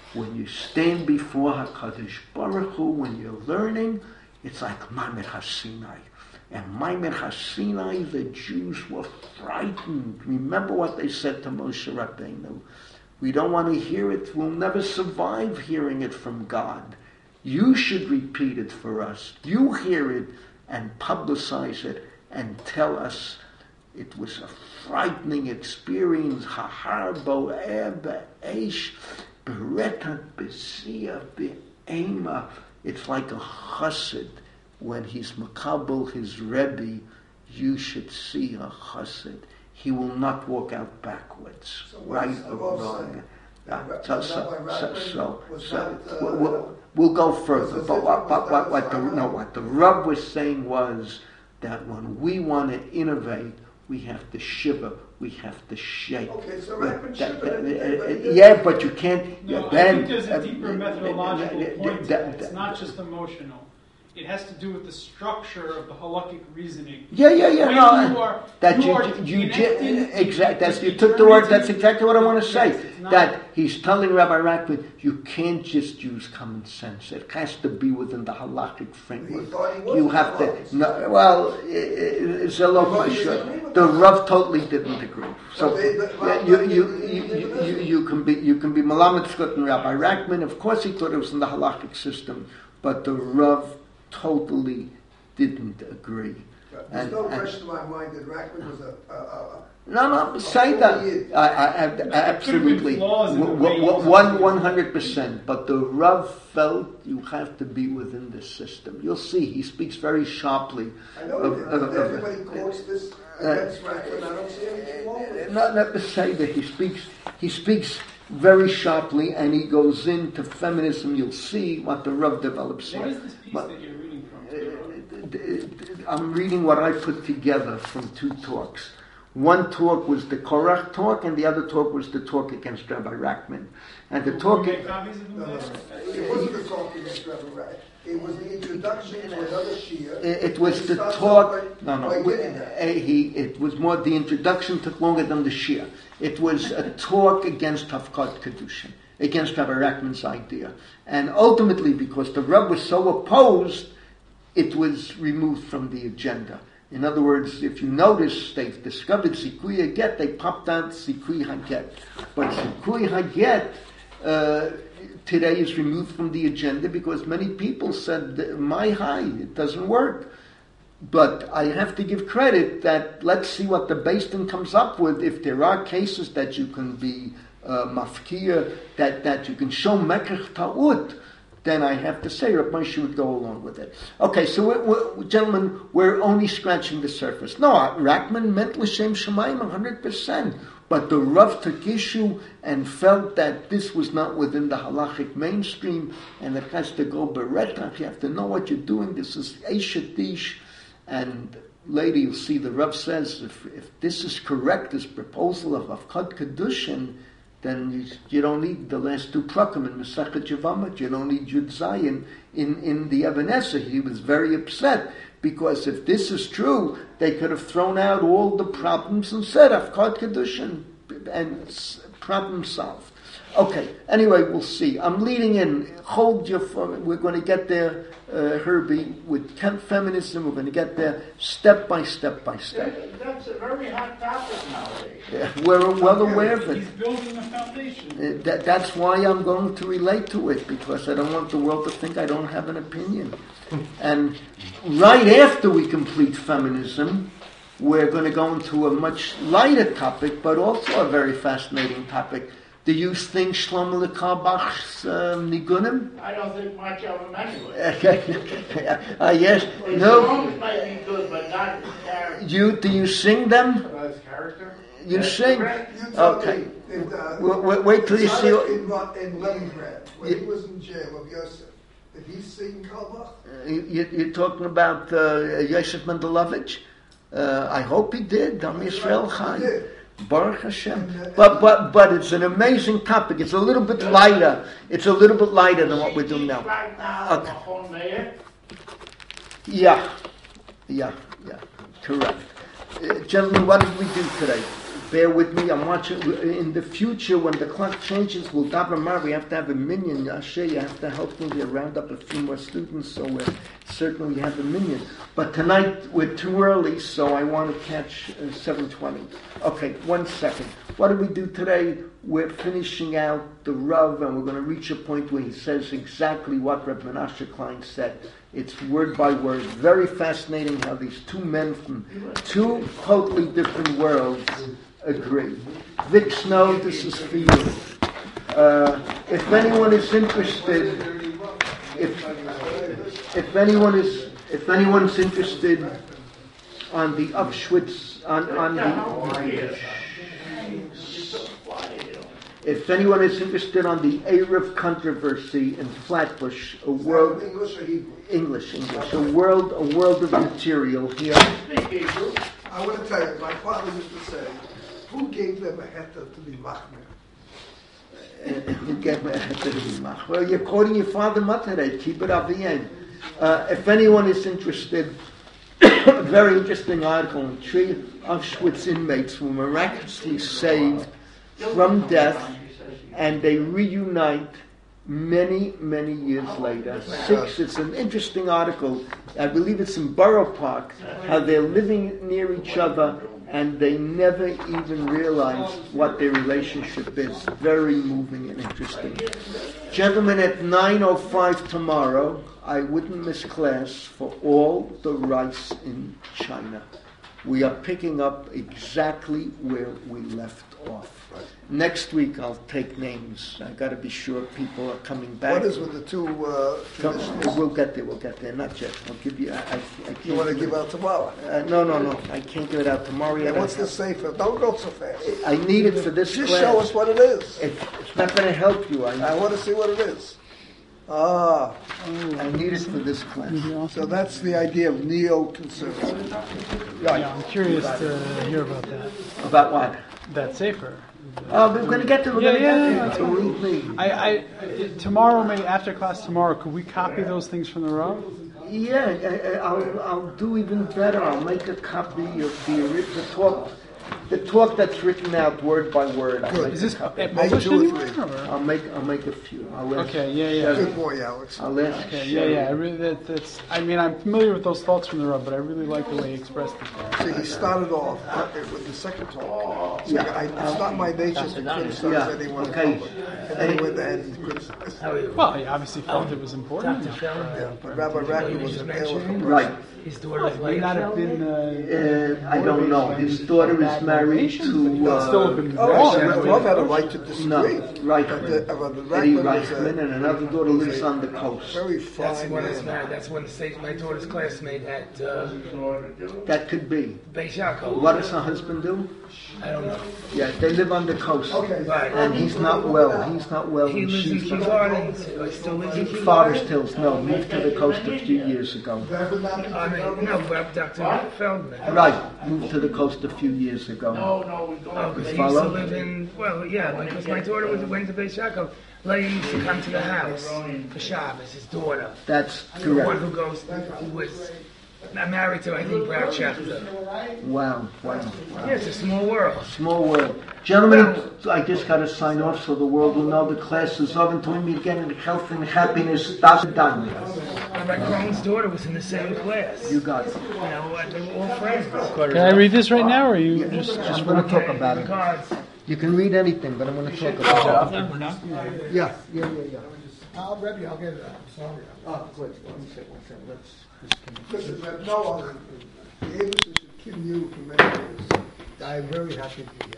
When you stand before HaKadosh Baruch Hu, when you're learning, it's like Maimer HaSinai. And Maimer HaSinai, the Jews were frightened. Remember what they said to Moshe Rabbeinu. We don't want to hear it. We'll never survive hearing it from God. You should repeat it for us. You hear it and publicize it and tell us. It was a frightening experience. Hahar bo'eh be'esh beretat b'siyah be'ema. It's like a chassid. When he's makabel his Rebbe, you should see a chassid. He will not walk out backwards, so right or wrong. Uh, so, so, so, so, so that, uh, we'll, we'll go further. But what, what, what, what the no, what the Rav was saying was that when we want to innovate, we have to shiver, we have to shake. Okay, so yeah, Rav that, that, shiver, uh, yeah, but you can't. No, yeah, I then, think there's a uh, deeper uh, methodological uh, point to that, it. It's not just emotional. It has to do with the structure of the halakhic reasoning. Yeah, yeah, yeah. When no, you are, that you, you, are you, you connected, exactly. That's you with took the word. eternity. That's exactly what I want to say. Yes, it's not- that he's telling Rabbi Rackman, you can't just use common sense. It has to be within the halakhic framework. He thought he was You have to. Rav. No, well, i- i- it's a low Rav question. disagreed with The that. Rav totally didn't agree. So So they- the- yeah, Rav you, didn't you, agree you, with the you, you, position. you can be you can be Malamed Scott and Rabbi Rackman. Of course, he thought it was in the halakhic system, but the Rav totally didn't agree. There's And- no and- question in my mind that Rackman was a, a, a No, no, say that. I, I, I, absolutely. flaws in the W- way w- he One, was- one hundred percent. But the Rav felt you have to be within this system. You'll see. He speaks very sharply. I know of- that of- of- everybody quotes this against Rackman. I don't see anything wrong with it. Not, not to say that he speaks. He speaks very sharply, and he goes into feminism. You'll see what the Rav develops What here. is this piece But- that you're reading from? I'm reading what I put together from two talks. One talk was the Korach talk, and the other talk was the talk against Rabbi Rackman. And the Will talk, you make copies of them No, no, later? no. It wasn't the talk against Rabbi Rack. It was the introduction to another Shia. it, it was He the starts talk. off by- No, no. by we- getting that. uh, he. It was more. The introduction took longer than the Shia. It was a talk against Hafkat Kedushin, against Rabbi Rackman's idea, and ultimately because the Rav was so opposed, it was removed from the agenda. In other words, if you notice, they've discovered Zikui Haget, they popped out Zikui Haget. But Zikui Haget uh, today is removed from the agenda because many people said, my high, it doesn't work. But I have to give credit that let's see what the Beis Din comes up with. If there are cases that you can be uh, mafkia, that, that you can show mekach ta'ut, then I have to say Rav Moshe would go along with it. Okay, so we're, we're, gentlemen, we're only scratching the surface. No, Rackman meant l'shem shamayim one hundred percent. But the Rav took issue and felt that this was not within the halachic mainstream, and it has to go beretach. You have to know what you're doing. This is Eishadish. And later you'll see the Rav says, if, if this is correct, this proposal of Avkad Kedushin, then you, you don't need the last two prakim in Masechet Yevamot. You don't need Yud Zayin in, in the Even HaEzer. He was very upset because if this is true, they could have thrown out all the problems and said Avkad Kedushin and s- problem solved. Okay, anyway, we'll see. I'm leading in. Hold your phone. We're going to get there, uh, Herbie, with feminism. We're going to get there step by step by step. That- That's a very hot topic nowadays. Yeah, we're well aware of it. He's building a foundation. Uh, that, that's why I'm going to relate to it, because I don't want the world to think I don't have an opinion. And right after we complete feminism, we're going to go into a much lighter topic, but also a very fascinating topic. Do you think Shlomo Karlbach's uh, Nigunim? I don't think much of them anyway. Okay. uh, yes. His No. songs might be good, but not his character. You do you sing them? About his character? You That's sing. correct. You tell Okay. me if, uh, Wait, wait, wait till you see. Tzaddik in, Ro- in Leningrad, when Yeah. he was in jail of Yosef, did he sing Kalbach? You, you're talking about uh, Yosef Mendelovich? Uh, I hope he did. Am Yisrael He Chai. did. Baruch Hashem. And, uh, But but but it's an amazing topic. It's a little bit lighter. It's a little bit lighter than what we're doing now. Right now, Okay. Machon Meir. Yeah, yeah, yeah. Correct. Uh, gentlemen, what did we do today? bear with me. I'm watching. In the future, when the clock changes, we'll daven mar. We have to have a minyan. Asher, you have to help me to round up a few more students, so we're certainly we have a minyan. But tonight we're too early, so I want to catch uh, seven twenty. Okay, one second. What do we do today? We're finishing out the Rav, and we're going to reach a point where he says exactly what Reb Menashe Klein said. It's word by word. Very fascinating how these two men from two totally different worlds agree. Vic Snow, this is for you. Uh, if anyone is interested, if if anyone is if anyone's interested on the Upschwitz on on the if anyone is interested on the Erev controversy in Flatbush, a world English or Hebrew? English English a world a world of material here. I want to tell you, my father used to say, who gave them a heter to be machmir? Who gave me a heter to be machmir? Well, you're quoting your father today. Keep it up the end. Uh, if anyone is interested, a very interesting article on three Auschwitz inmates were miraculously saved from death, and they reunite many, many years later. Six, it's an interesting article. I believe it's in Borough Park, how they're living near each other and they never even realized what their relationship is. Very moving and interesting. Gentlemen, at nine oh five tomorrow, I wouldn't miss class for all the rice in China. We are picking up exactly where we left off. Next week I'll take names. I got to be sure people are coming back. What is with the two uh, Come, we'll get there. We'll get there. Not yet. I'll give you. I, I, I can't you want to give give out tomorrow? Uh, no, no, no. I can't give it out tomorrow yet. And what's the safer? Don't go so fast. I need it for this Just class. show us what it is. It, it's not going to help you. I, I want to see what it is. Ah, I need it for this class. so that's the idea of neoconservatism. Right. Yeah, I'm curious to hear about that. About what? That safer. Uh, we're going to get to. We're Yeah, going to yeah, get yeah, there. Believe me. I, I, tomorrow, maybe after class tomorrow, could we copy those things from the row? Yeah, I, I- I'll, I'll do even better. I'll make a copy of the, ori- the talk, the talk that's written out word by word. I'll make Is a this copy. at Make published two or anywhere? three. or- I'll make I'll make a few. I'll ask Okay, yeah, yeah. Sherry. Good boy, Alex. I'll ask Okay, yeah, Sherry. yeah. I really, that, that's. I mean, I'm familiar with those thoughts from the row, but I really like the way he expressed it. See, he started off with the second talk. So Yeah. I, it's not my nature to criticize Yeah, anyone okay. in public. And then he went ahead and criticized. Well, he obviously felt it was important. Yeah, but Rabbi Raki was an eloquent Right. His daughter is May not have been. Uh, Uh, I don't know. His daughter is married to. But still have Uh, been Oh, wrong. so Rav had a right to no, disagree. Reichman. But the, uh, the Eddie Rachman was Reichman, a, and another daughter lives on the coast. very That's fine one that's man. married. That's one that stays my daughter's classmate at uh, That could be. Beis Yaakov. What does her husband do? I don't know. Yeah, they live on the coast. Okay. Right. And he's not well. He's not well. He and lives in she's Kew Gardens. He still lives in Kew Father's Gardens. Hills. No, moved to the coast a few years ago. I mean, no, but Doctor Feldman. Right, moved to the coast a few years ago. No, no, we don't. Oh, but he used Follow? to live in, well, yeah, because my daughter was, went to Beis Yaakov. Leah used to come to the house for Shabbos, his daughter. That's The one correct. who goes, who was married to, I think, Brad Schechter. Wow, wow. Yeah, it's a small world. Small world. Gentlemen, I just got to sign off so the world will know the class is over. Until we meet again in health and happiness. Das done. My Crohn's daughter was in the same class. You got it. You know, they were all friends. Can I read this right now, or are you just just I'm going to talk about it. Regards. You can read anything, but I'm going to talk about it. We're not. Yeah, yeah, yeah, yeah. I'll read you, I'll get it out. Sorry. Oh, wait, one second, one second. Let's disconnect. Listen, Reb Noah, the agency should kill you for many years. I'm very happy to be here.